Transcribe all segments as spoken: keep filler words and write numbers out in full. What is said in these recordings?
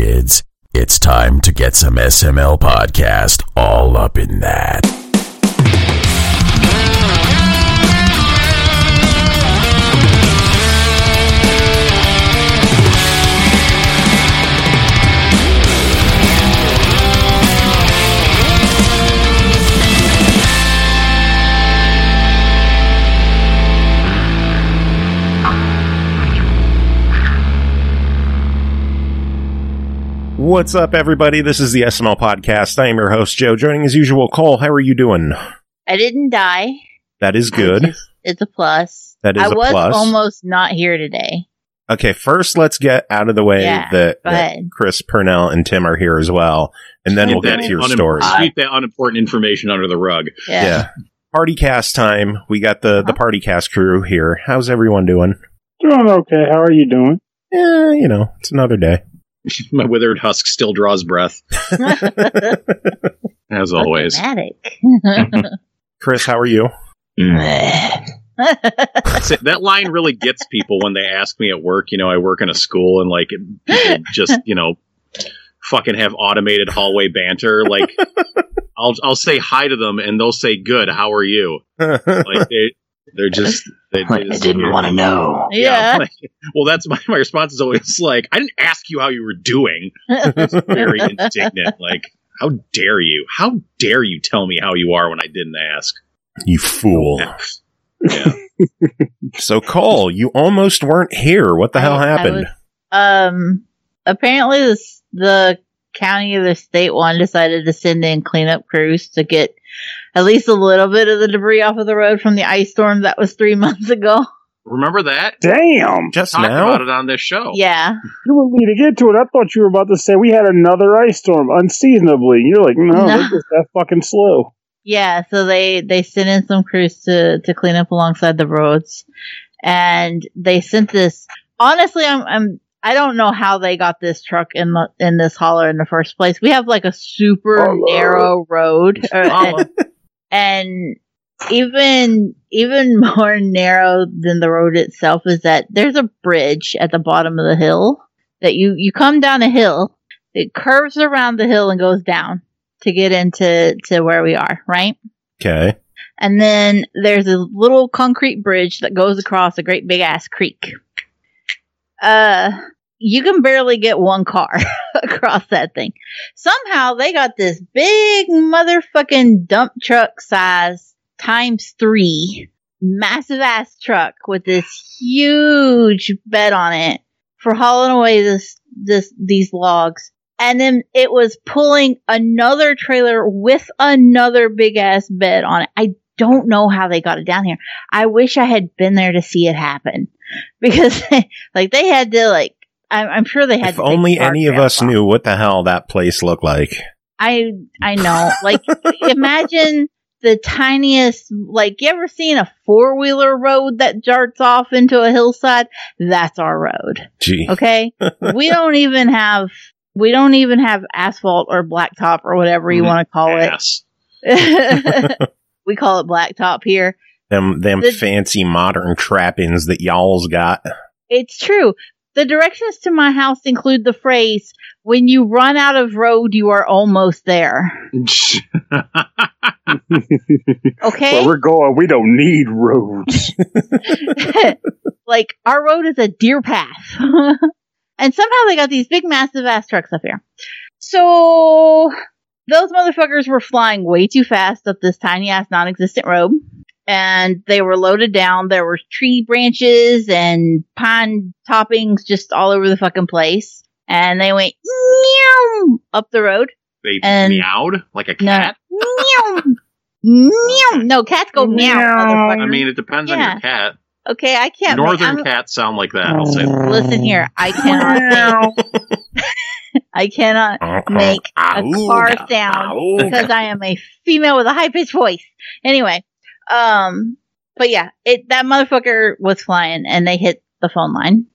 kids. It's time to get some S M L podcast all up in that. What's up, everybody? This is the S M L Podcast. I am your host, Joe. Joining as usual, Cole. How are you doing? I didn't die. That is good. It's a plus. That is I a was plus. almost not here today. Okay, first let's get out of the way Yeah, that, go that ahead. Chris, Purnell, and Tim are here as well, and then we'll get to your unim- story. Sweep that unimportant information under the rug. Yeah. Yeah. Party cast time. We got the, the party cast crew here. How's everyone doing? Doing okay. How are you doing? Yeah, you know, it's another day. My withered husk still draws breath, as always. Dramatic. Chris, how are you? See, that line really gets people when they ask me at work. You know, I work in a school, and like people just, you know, fucking have automated hallway banter. Like, I'll I'll say hi to them, and they'll say, "Good, how are you?" Like they they're just. They, they just I didn't want to know. Yeah. like, well, that's my my response is always like, "I didn't ask you how you were doing." It's very indignant. Like, how dare you? How dare you tell me how you are when I didn't ask? You fool. Yeah. So, Cole, you almost weren't here. What the hell I- I happened? was- um, apparently this, the county or the state one decided to send in cleanup crews to get at least a little bit of the debris off of the road from the ice storm that was three months ago. Remember that? Damn. Just Talked now? about it on this show. Yeah. You want me to get to it? I thought you were about to say we had another ice storm unseasonably. You're like, no, No. they're just that fucking slow. Yeah, so they, they sent in some crews to, to clean up alongside the roads. And they sent this, honestly, I'm, I'm, I don't know how they got this truck in the, in this hauler in the first place. We have like a super Oh, Lord. narrow road. uh, and, and even, even more narrow than the road itself is that there's a bridge at the bottom of the hill that you, you come down a hill, it curves around the hill and goes down to get into to where we are, right? Okay. And then there's a little concrete bridge that goes across a great big ass creek. Uh, you can barely get one car across that thing. Somehow they got this big motherfucking dump truck size times three massive ass truck with this huge bed on it for hauling away this, this, these logs. And then it was pulling another trailer with another big ass bed on it. I don't know how they got it down here. I wish I had been there to see it happen because like they had to like, I'm, I'm sure they had If to take only any of guardrails us off. knew what the hell that place looked like. I, I know. Like imagine the tiniest, like you ever seen a four wheeler road that jarts off into a hillside? That's our road. Gee. Okay. We don't even have, we don't even have asphalt or blacktop or whatever you want to call it. Ass. We call it blacktop here. Them them The- fancy modern trappings that y'all's got. It's true. The directions to my house include the phrase, when you run out of road, you are almost there. Okay? Where we're going, we don't need roads. Like, our road is a deer path. And somehow they got these big, massive ass trucks up here. So, those motherfuckers were flying way too fast up this tiny ass non-existent road. And they were loaded down. There were tree branches and pine toppings just all over the fucking place. And they went meow up the road. They And- meowed like a No. cat. Meow. Meow. No, cats go meow, Meow. motherfucker. I mean, it depends on Yeah. your cat. Okay, I can't. Northern I'm- cats sound like that. I'll say that. Listen here, I cannot say, I cannot make a car sound because I am a female with a high pitched voice. Anyway, um, but yeah, it that motherfucker was flying and they hit the phone line.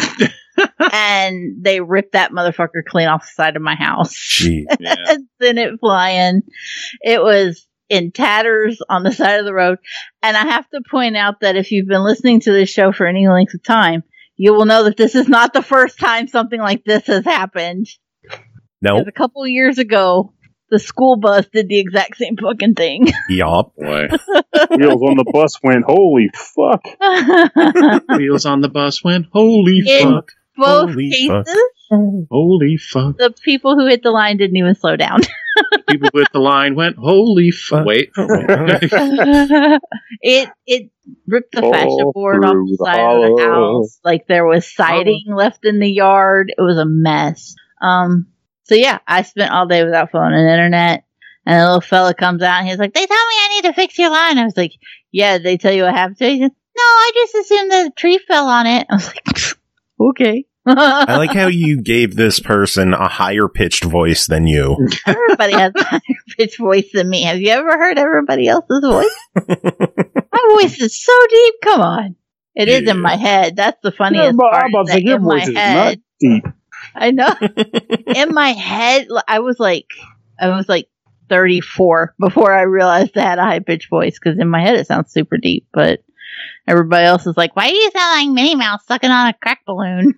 And they ripped that motherfucker clean off the side of my house. Gee. Yeah. Sent it flying. It was in tatters on the side of the road. And I have to point out that if you've been listening to this show for any length of time, you will know that this is not the first time something like this has happened. Nope. A couple years ago, the school bus did the exact same fucking thing. Yup. Boy. Wheels on the bus went, holy fuck. Wheels on the bus went, holy In fuck. both Holy cases, fuck. Holy fuck. the people who hit the line didn't even slow down. People with the line went, holy fuck. Wait. it it ripped the All fascia board off through the the side of the hollow. house. Like there was siding left in the yard. It was a mess. Um. So yeah, I spent all day without phone and internet. And the little fella comes out and he's like, "They tell me I need to fix your line." I was like, "Yeah, they tell you I have to." He said, "No, I just assumed that a tree fell on it." I was like, "Okay." I like how you gave this person a higher pitched voice than you. Everybody has a higher pitched voice than me. Have you ever heard everybody else's voice? My voice is so deep. Come on. It is Yeah. in my head. That's the Yeah, funniest but part. I'm about is to say, that your in my voice is not head, deep. I know. In my head, I was like, I was like thirty-four before I realized I had a high pitched voice. Because in my head, it sounds super deep. But everybody else is like, "Why do you sound like Minnie Mouse sucking on a crack balloon?"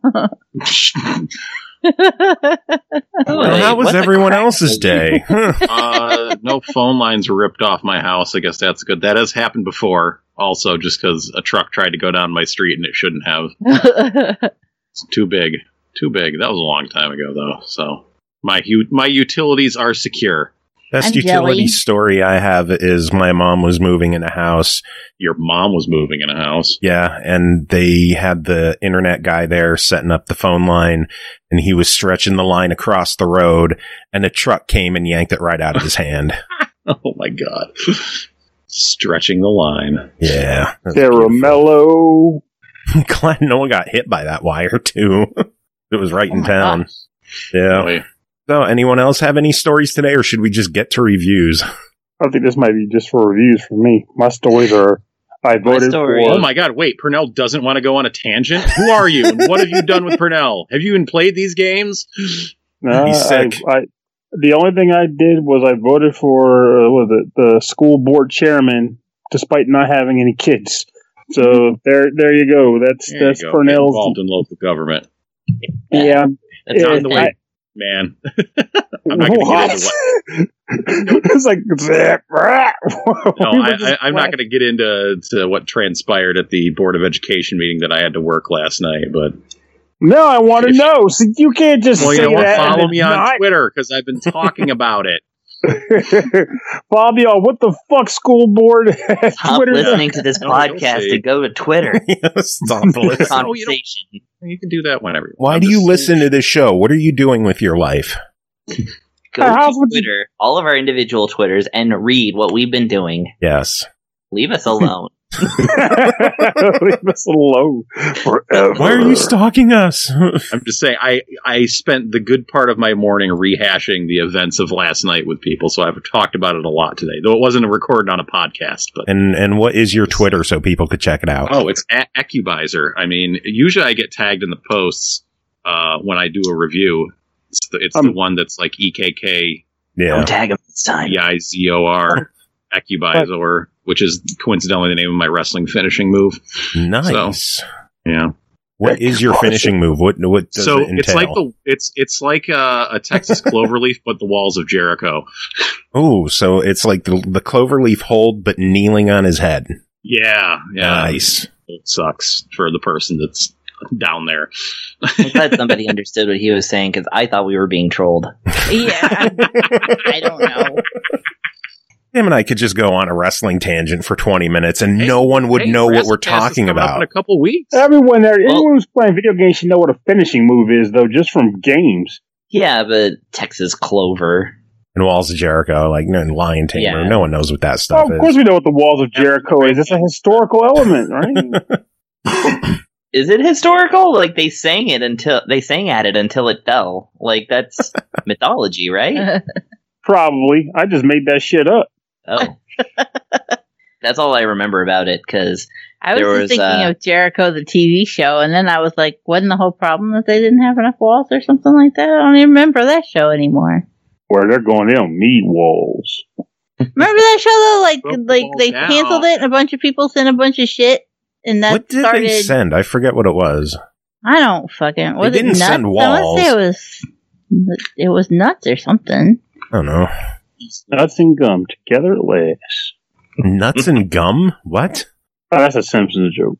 Well, how was what's a everyone crack else's day? uh, no phone lines were ripped off my house. I guess that's good. That has happened before. Also, just because a truck tried to go down my street and it shouldn't have. It's too big. Too big. That was a long time ago, though. So my hu- my utilities are secure. Best I'm utility jelly. story I have is my mom was moving in a house. Your mom was moving in a house. Yeah, and they had the internet guy there setting up the phone line, and he was stretching the line across the road, and a truck came and yanked it right out of his hand. Oh my god. Stretching the line. Yeah. Caramello. Glad no one got hit by that wire, too. It was right Oh in my town. gosh. Yeah. Boy. So, anyone else have any stories today, or should we just get to reviews? I think this might be just for reviews for me. My stories are, I voted story- for. Oh my god, wait, Purnell doesn't want to go on a tangent? Who are you? And what have you done with Purnell? Have you even played these games? Nah, He's sick. I, I, the only thing I did was I voted for uh, what was it, the school board chairman, despite not having any kids. So there, there you go. That's There that's you go. Get Purnell's. involved in local government. Yeah, That's Yeah, not On the the way, man. I'm not going to get into what. it's like zap, rah. No, We were I, just I, I'm not going to get into to what transpired at the Board of Education meeting that I had to work last night, but No, I want to If- know. So you can't just well, you say know what? that. Follow and me it's on not. Twitter because I've been talking about it. Fabio, what the fuck school board has Stop Twitter? listening to this No, you'll podcast see. and go to Twitter. Stop listening. Oh, you don't- Conversation. You can do that whenever. You Why want. do I'm you just- listen to this show? What are you doing with your life? Go How to would you- Twitter, all of our individual Twitters, and read what we've been doing. Yes. Leave us alone. Leave us alone forever. Why are you stalking us? I'm just saying, I, I spent the good part of my morning rehashing the events of last night with people, so I've talked about it a lot today, though it wasn't recorded on a podcast. But and and what is your Twitter so people could check it out? oh, it's at Ecubizer. I mean, usually I get tagged in the posts uh, when I do a review. It's the, it's the Um, one that's like E K K Yeah. Don't tag him this time. E I Z O R, Ecubizer, which is coincidentally the name of my wrestling finishing move. Nice. Yeah. What is your finishing move? What what does So it entail? it's like the it's it's like a, a Texas cloverleaf, but the walls of Jericho. Oh, so it's like the the cloverleaf hold, but kneeling on his head. Yeah, yeah. Nice. It sucks for the person that's down there. I'm glad somebody understood what he was saying because I thought we were being trolled. Yeah. I don't know. Him and I could just go on a wrestling tangent for twenty minutes, and Hey, no one would hey, know what WrestleCast we're is talking coming up about. in a couple weeks. Everyone there, Well- anyone who's playing video games should know what a finishing move is, though, just from games. Yeah, but Texas Clover. And Walls of Jericho, like no, and Lion Tamer. Yeah. No one knows what that Oh, stuff of course, is. we know what the walls of Jericho is. It's a historical element, right? Is it historical? Like they sang it until they sang at it until it fell. Like that's mythology, right? Probably. I just made that shit up. Oh, that's all I remember about it. Because I was There just was, thinking uh, of Jericho, the T V show, and then I was like, wasn't the whole problem that they didn't have enough walls or something like that? I don't even remember that show anymore. Where they're going, they don't need walls. Remember that show though? Like, Broke the like walls they down. canceled it, and a bunch of people sent a bunch of shit, and that What did started. they send? I forget what it was. I don't fucking. Was They didn't it nuts? send I wanna walls. say it was It was nuts or something. I don't know. Nuts and gum together at last. Nuts and gum? What? Oh, that's a Simpsons joke.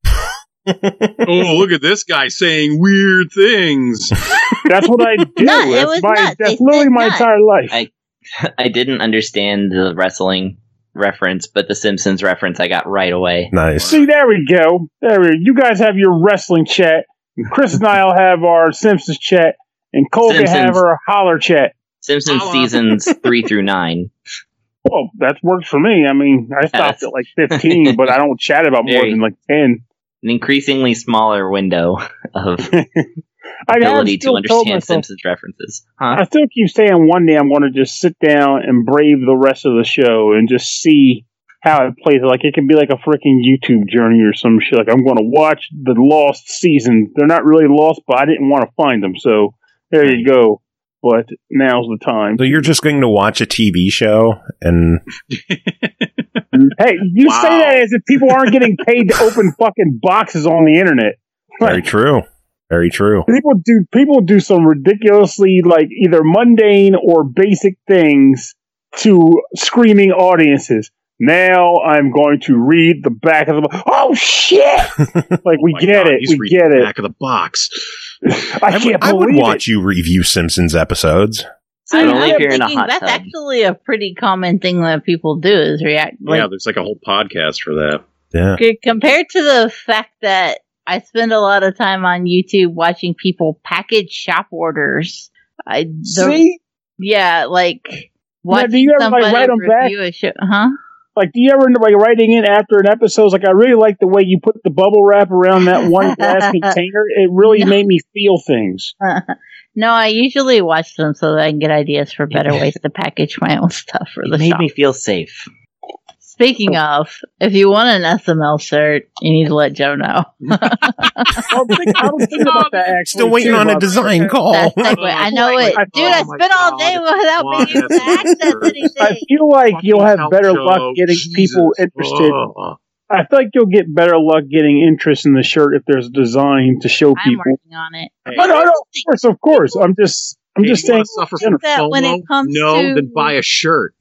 Oh, look at this guy saying weird things. That's what I do. Nut, it that's was my, nuts. that's They literally said my nut. entire life. I I didn't understand the wrestling reference, but the Simpsons reference I got right away. Nice. See, there we go. There we go. You guys have your wrestling chat. And Chris and I will have our Simpsons chat. And Cole can have Simpsons. her holler chat. Simpsons Holla. seasons three through nine. Well, that works for me. I mean, I stopped Yes. at like fifteen, but I don't chat about more Very- than like ten. An increasingly smaller window of I have ability to still told understand myself- Simpsons references. Huh? I still keep saying one day I'm going to just sit down and brave the rest of the show and just see how it plays. Like, it can be like a freaking YouTube journey or some shit. Like, I'm going to watch the lost season. They're not really lost, but I didn't want to find them. So there you go. But now's the time. So you're just going to watch a T V show and Hey, you Wow. say that as if people aren't getting paid to open fucking boxes on the internet. very true. Very true. People do people do some ridiculously like either mundane or basic things to screaming audiences. Now I'm going to read the back of the book. Oh shit! Like we Oh my get God, it, he's we reading get the it. Back of the box. I I can't would, I would believe watch you review Simpsons episodes. So But only I'm if you're in a thinking hot that's tub. actually a pretty common thing that people do is react. Like, Yeah, there's like a whole podcast for that. Yeah. c- compared to the fact that I spend a lot of time on YouTube watching people package shop orders. I it. the, See, yeah, like do watching you ever, like, somebody write 'em back? review a show, huh? like, do you ever end up like writing in after an episode? It's like, I really like the way you put the bubble wrap around that one glass container. It really No. made me feel things. No, I usually watch them so that I can get ideas for better ways to package my own stuff for It the made shop. me feel safe. Speaking of, if you want an S M L shirt, you need to let Joe know. I was thinking, I was thinking about that actually. Still waiting too, on a about- design call. That segue, I know it. I- Dude, I oh my spent all God. day without Why being able to S M L access shirt? I anything. feel like Fucking you'll have hell, better Joe. luck getting people Jesus. interested. Oh. I feel like you'll get better luck getting interest in the shirt if there's a design to show I'm people. working on it. Hey, Oh, no, no, of course, of course. I'm just, I'm hey, just you wanna saying. suffer you know, from that when FOMO? it comes no, to- then buy a shirt.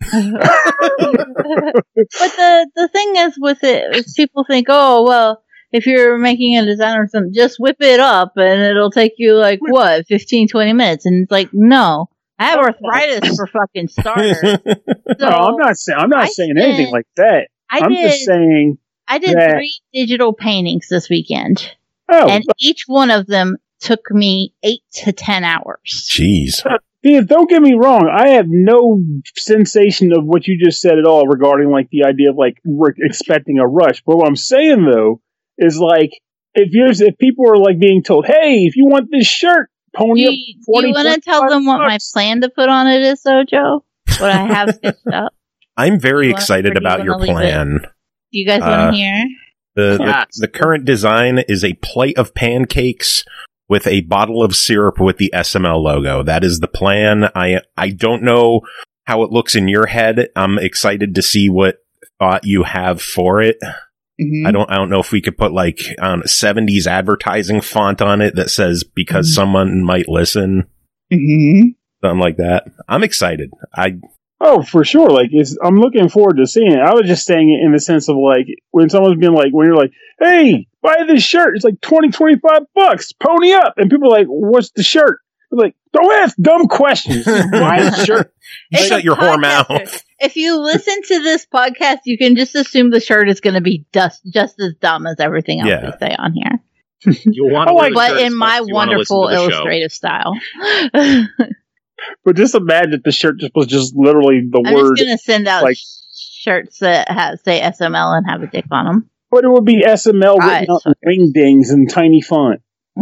But the the thing is with it is people think, oh well, if you're making a design or something, just whip it up and it'll take you like what, fifteen, twenty minutes. And it's like, no. I have arthritis for fucking starters. So no, I'm not saying, I'm not I saying spent- anything like that. I I'm did just saying. I did that- three digital paintings this weekend. Oh, And each one of them took me eight to ten hours. Jeez. Steve, don't get me wrong. I have no sensation of what you just said at all regarding like the idea of like we're expecting a rush. But what I'm saying though is like if you're if people are like being told, hey, if you want this shirt, Do pony up you, twenty. you want to tell them what my bucks. plan to put on it is, though, Joe? What I have sketched up? I'm very You wanna- or excited do you about wanna your leave it? plan. Do you guys want Uh, to hear? The, the Yes. the current design is a plate of pancakes with a bottle of syrup with the S M L logo. That is the plan. I I don't know how it looks in your head. I'm excited to see what thought you have for it. I don't I don't know if we could put like um, seventies advertising font on it that says because Mhm. someone might listen, Mm-hmm. something like that. I'm excited. I Oh, for sure. Like, it's, I'm looking forward to seeing it. I was just saying it in the sense of like, when someone's been like, when you're like, hey, buy this shirt. It's like twenty, twenty-five bucks. Pony up. And people are like, what's the shirt? They're like, don't ask dumb questions. Just buy the shirt. It's shut a your whore podcaster. mouth. If you listen to this podcast, you can just assume the shirt is going to be just, just as dumb as everything else Yeah. they say on here. You want I like- But in my wonderful illustrative style. I'm But just imagine if the shirt just was just literally the just word, going to send out like- shirts that have, say S M L and have a dick on them. but it would be S M L Right. written out in wingdings in tiny font.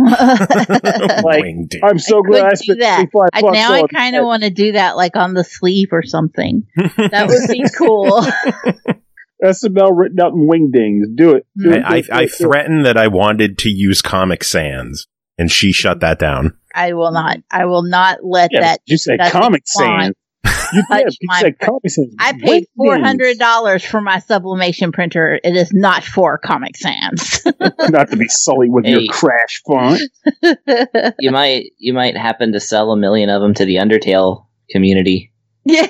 Like, Winged it. I'm so I glad could I do spent that. twenty-five I, bucks now I on kind of that. want to do that, like on the sleeve or something. That would be cool. S M L written out in wingdings. Do it. Do it, do I, I, it, do I it, do it. threatened that I wanted to use Comic Sans, and she shut that down. I will not. I will not let Yeah, that. you said that's Comic fine. Sans. You, yeah, touch you my said pr- Comic Sans. I paid Great four hundred names. dollars for my sublimation printer. It is not for Comic Sans. Not to be sully with Hey. your crash font. You might you might happen to sell a million of them to the Undertale community. Yeah.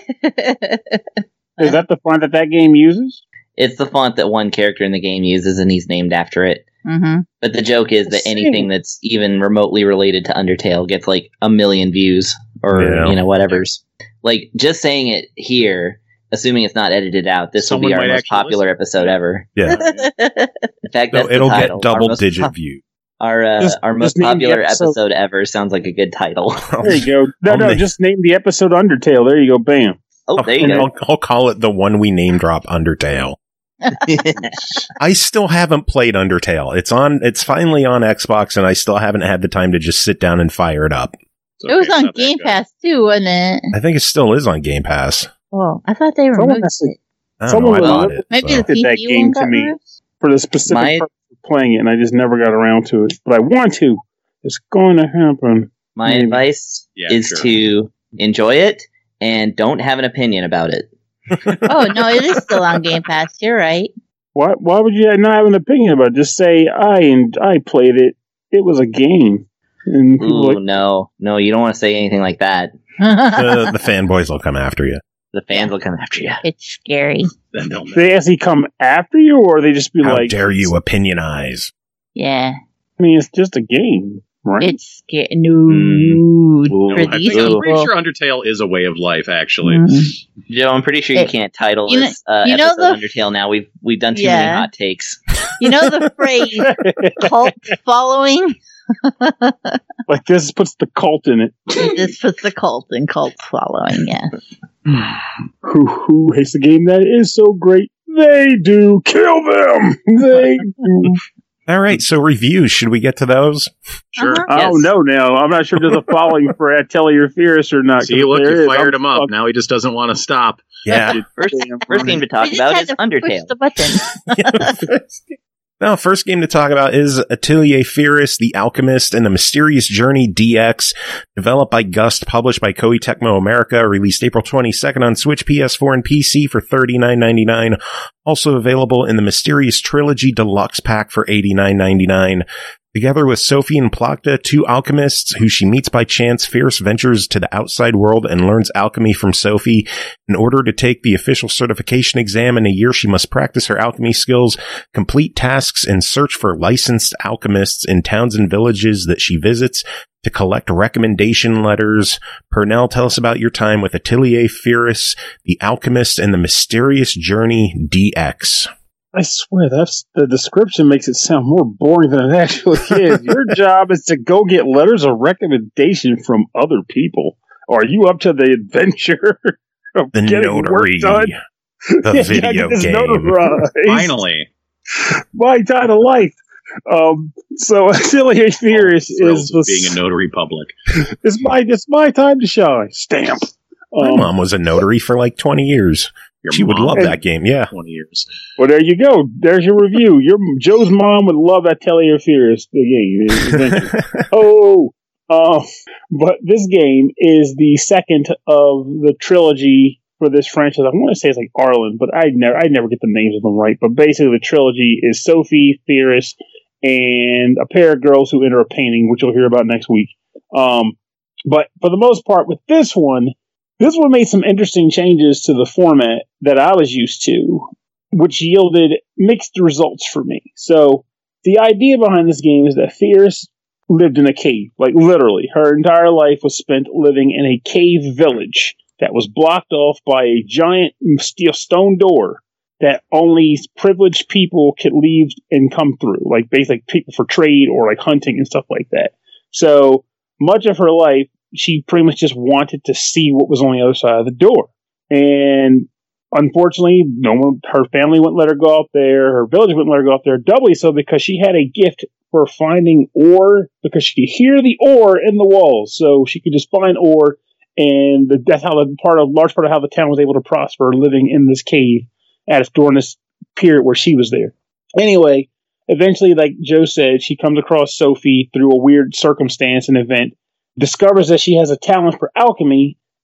Is that the font that that game uses? It's the font that one character in the game uses, and he's named after it. Mm-hmm. But the joke is that Same. anything that's even remotely related to Undertale gets like a million views or Yeah. you know whatever's. Like just saying it here, assuming it's not edited out, this Someone will be our might most actually popular episode ever. Yeah. In fact, No, that's it'll the get title. Our double most digit pop- view. Our uh, Just- our just most name the popular episode. episode ever sounds like a good title. There you go. No, I'll no, make- just name the episode Undertale. There you go. Bam. Oh, there you go. I'll, I'll call it the one we name drop Undertale. I still haven't played Undertale. It's on. It's finally on Xbox, and I still haven't had the time to just sit down and fire it up. It's It was okay, it's on not that Game good. Pass too, wasn't it? I think it still is on Game Pass. Oh, I thought they Someone removed has to- it. I don't Someone know. I will- bought it. Maybe so. the Did that P C game one to got me. removed? For the specific My- purpose of playing it, and I just never got around to it. But I want to. It's going to happen. My Hmm. advice Yeah, is sure. to enjoy it and don't have an opinion about it. Oh no, it is still on Game Pass. You're right. Why? Why would you not have an opinion about it? Just say I and I played it. It was a game. And people Ooh, like, no, no, you don't want to say anything like that. Uh, the fanboys will come after you. The fans will come after you. It's scary. Then don't they actually come after you, or they just be How like, dare you opinionize? Yeah, I mean, it's just a game, right? it's scary. No, Mm. for Ooh, I these think, I'm pretty people. sure Undertale is a way of life, actually. Mhm. Joe, I'm pretty sure you It- can't title you know- this uh, you know episode the- Undertale now. We've we've done too Yeah. many hot takes. You know the phrase cult following? Like this puts the cult in it. This puts the cult in cult following. Yeah. Who who hates the game that is so great? They do. Kill them. They do. All right, so reviews. Should we get to those? Sure. Uh-huh. I Yes. don't know now. I'm not sure if there's a following for Atelier Fierce or not. See, 'cause look, if there you is, fired I'm him up. fucked. Now he just doesn't want to stop. Yeah. First, Damn first right. game to We talk just about had is to push Undertale. the button. Now, first game to talk about is Atelier Fierce, The Alchemist, and the Mysterious Journey D X, developed by Gust, published by Koei Tecmo America, released April twenty-second on Switch, P S four, and P C for thirty-nine ninety-nine. Also available in the Mysterious Trilogy Deluxe Pack for eighty-nine ninety-nine. Together with Sophie and Plakta, two alchemists who she meets by chance, Fierce ventures to the outside world and learns alchemy from Sophie. In order to take the official certification exam in a year, she must practice her alchemy skills, complete tasks, and search for licensed alchemists in towns and villages that she visits to collect recommendation letters. Purnell, tell us about your time with Atelier Fierce, The Alchemist, and the Mysterious Journey D X. I swear, that's the description makes it sound more boring than it actually is. Your job is to go get letters of recommendation from other people. Are you up to the adventure of The getting notary. work done? The Yeah, video get this game. notarized. Finally. My time of life. Um, so Atelier Fierce Thrills is of the, being a notary public. it's my it's my time to shine. Stamp. My Um, mom was a notary for like twenty years. Your She would mom, love that game, yeah. twenty years. Well, there you go. There's your review. Your Joe's mom would love Atelier Fierce. The game. Oh, uh, but this game is the second of the trilogy for this franchise. I want to say it's like Arlen, but I never, I never get the names of them right. But basically, the trilogy is Sophie, Fierce, and a pair of girls who enter a painting, which you'll hear about next week. Um, but for the most part, with this one, this one made some interesting changes to the format that I was used to, which yielded mixed results for me. So the idea behind this game is that Fierce lived in a cave, like literally. Her entire life was spent living in a cave village that was blocked off by a giant steel stone door that only privileged people could leave and come through, like basically people for trade or like hunting and stuff like that. So much of her life, she pretty much just wanted to see what was on the other side of the door. And unfortunately, no one, her family wouldn't let her go out there. Her village wouldn't let her go out there. Doubly so because she had a gift for finding ore, because she could hear the ore in the walls. So she could just find ore, and the, that's how the part of large part of how the town was able to prosper, living in this cave at during this period where she was there. Anyway, eventually, like Joe said, she comes across Sophie through a weird circumstance and event, discovers that she has a talent for alchemy,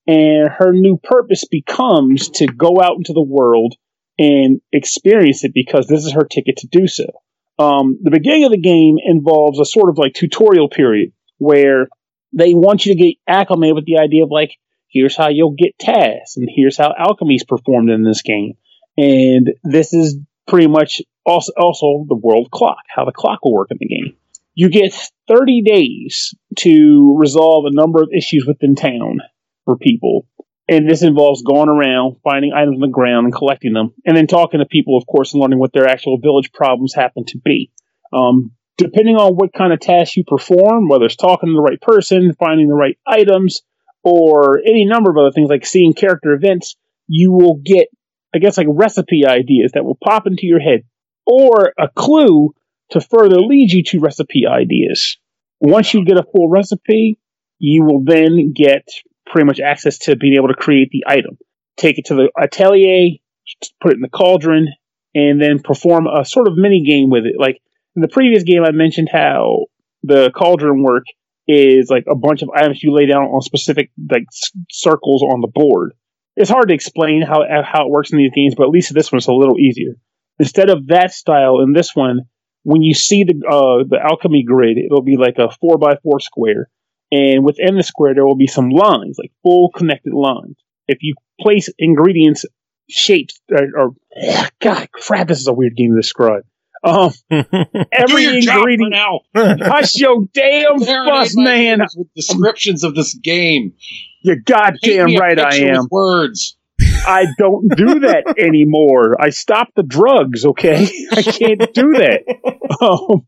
and her new purpose becomes to go out into the world and experience it because this is her ticket to do so. Um, the beginning of the game involves a sort of like tutorial period where they want you to get acclimated with the idea of like, here's how you'll get tasks, and here's how alchemy is performed in this game. And this is pretty much also, also the world clock, how the clock will work in the game. You get thirty days to resolve a number of issues within town for people. And this involves going around, finding items on the ground and collecting them, and then talking to people, of course, and learning what their actual village problems happen to be. Um, depending on what kind of tasks you perform, whether it's talking to the right person, finding the right items, or any number of other things like seeing character events, you will get, I guess, like recipe ideas that will pop into your head, or a clue to further lead you to recipe ideas. Once you get a full recipe, you will then get pretty much access to being able to create the item. Take it to the atelier, put it in the cauldron, and then perform a sort of mini game with it. Like in the previous game, I mentioned how the cauldron work is like a bunch of items you lay down on specific like c- circles on the board. It's hard to explain how how it works in these games, but at least this one's a little easier. Instead of that style, in this one, when you see the uh, the alchemy grid, it'll be like a four by four square. And within the square, there will be some lines, like full connected lines. If you place ingredients, shapes, or, or God, crap, this is a weird game to describe. Um, every Do your job for ingredient. now. Hush your damn fuss, man. With descriptions of this game. You're goddamn Paint me a right, I picture am. with words. I don't do that anymore. I stopped the drugs. Okay, I can't do that. Um,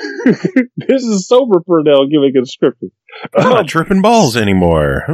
this is sober Purnell giving a description. I'm not tripping balls anymore.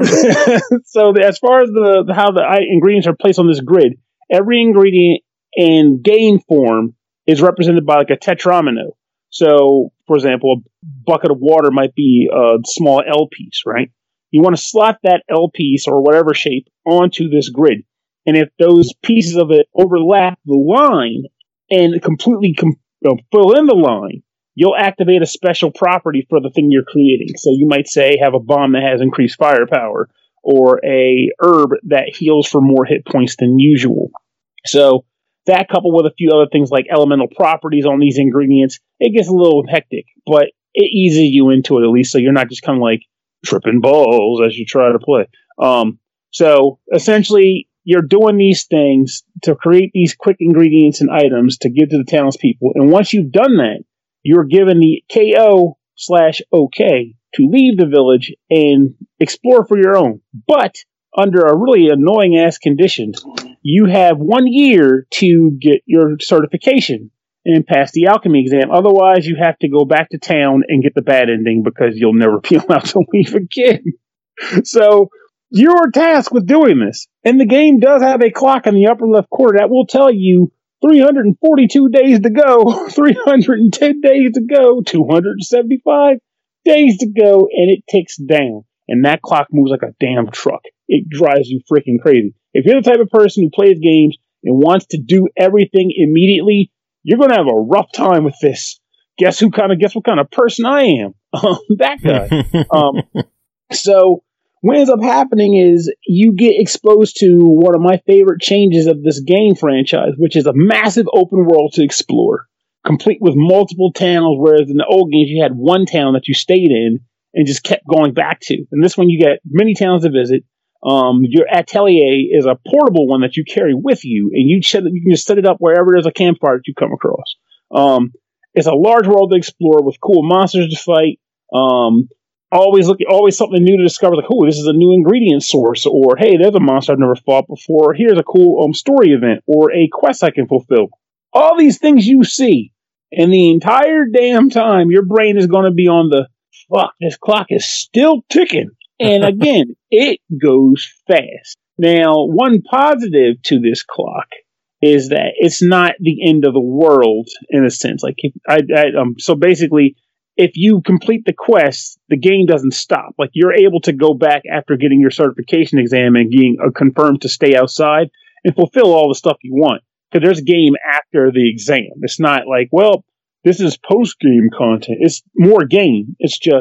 So the, as far as the how the I, ingredients are placed on this grid, every ingredient in game form is represented by like a tetramino. So, for example, a bucket of water might be a small L piece, right? You want to slot that L piece or whatever shape onto this grid. And if those pieces of it overlap the line and completely com- you know, fill in the line, you'll activate a special property for the thing you're creating. So you might say have a bomb that has increased firepower, or a herb that heals for more hit points than usual. So that, coupled with a few other things like elemental properties on these ingredients, it gets a little hectic, but it eases you into it at least, so you're not just kind of like tripping balls as you try to play. Um, so essentially, you're doing these things to create these quick ingredients and items to give to the townspeople. And once you've done that, you're given the K O slash OK to leave the village and explore for your own. But under a really annoying ass condition, you have one year to get your certification and pass the alchemy exam. Otherwise, you have to go back to town and get the bad ending because you'll never be allowed to leave again. So you're tasked with doing this. And the game does have a clock in the upper left corner that will tell you three hundred forty-two days to go, three hundred ten days to go, two hundred seventy-five days to go, and it ticks down. And that clock moves like a damn truck. It drives you freaking crazy. If you're the type of person who plays games and wants to do everything immediately, you're going to have a rough time with this. Guess who kind of, guess what kind of person I am? Um, that guy. um, so what ends up happening is you get exposed to one of my favorite changes of this game franchise, which is a massive open world to explore, complete with multiple towns, whereas in the old games you had one town that you stayed in and just kept going back to. And this one you get many towns to visit. Um, your atelier is a portable one that you carry with you, and you, set, you can just set it up wherever there's a campfire that you come across. Um, it's a large world to explore with cool monsters to fight. Um, always looking, always something new to discover. Like, oh, this is a new ingredient source, or hey, there's a monster I've never fought before. Or, here's a cool um story event, or a quest I can fulfill. All these things you see, and the entire damn time, your brain is going to be on the fuck. This clock is still ticking. And again, it goes fast. Now, one positive to this clock is that it's not the end of the world in a sense. Like, if I, I, um, so basically, if you complete the quest, the game doesn't stop. Like, you're able to go back after getting your certification exam and being uh, confirmed to stay outside and fulfill all the stuff you want. Because there's a game after the exam. It's not like, well, this is post-game content. It's more game. It's just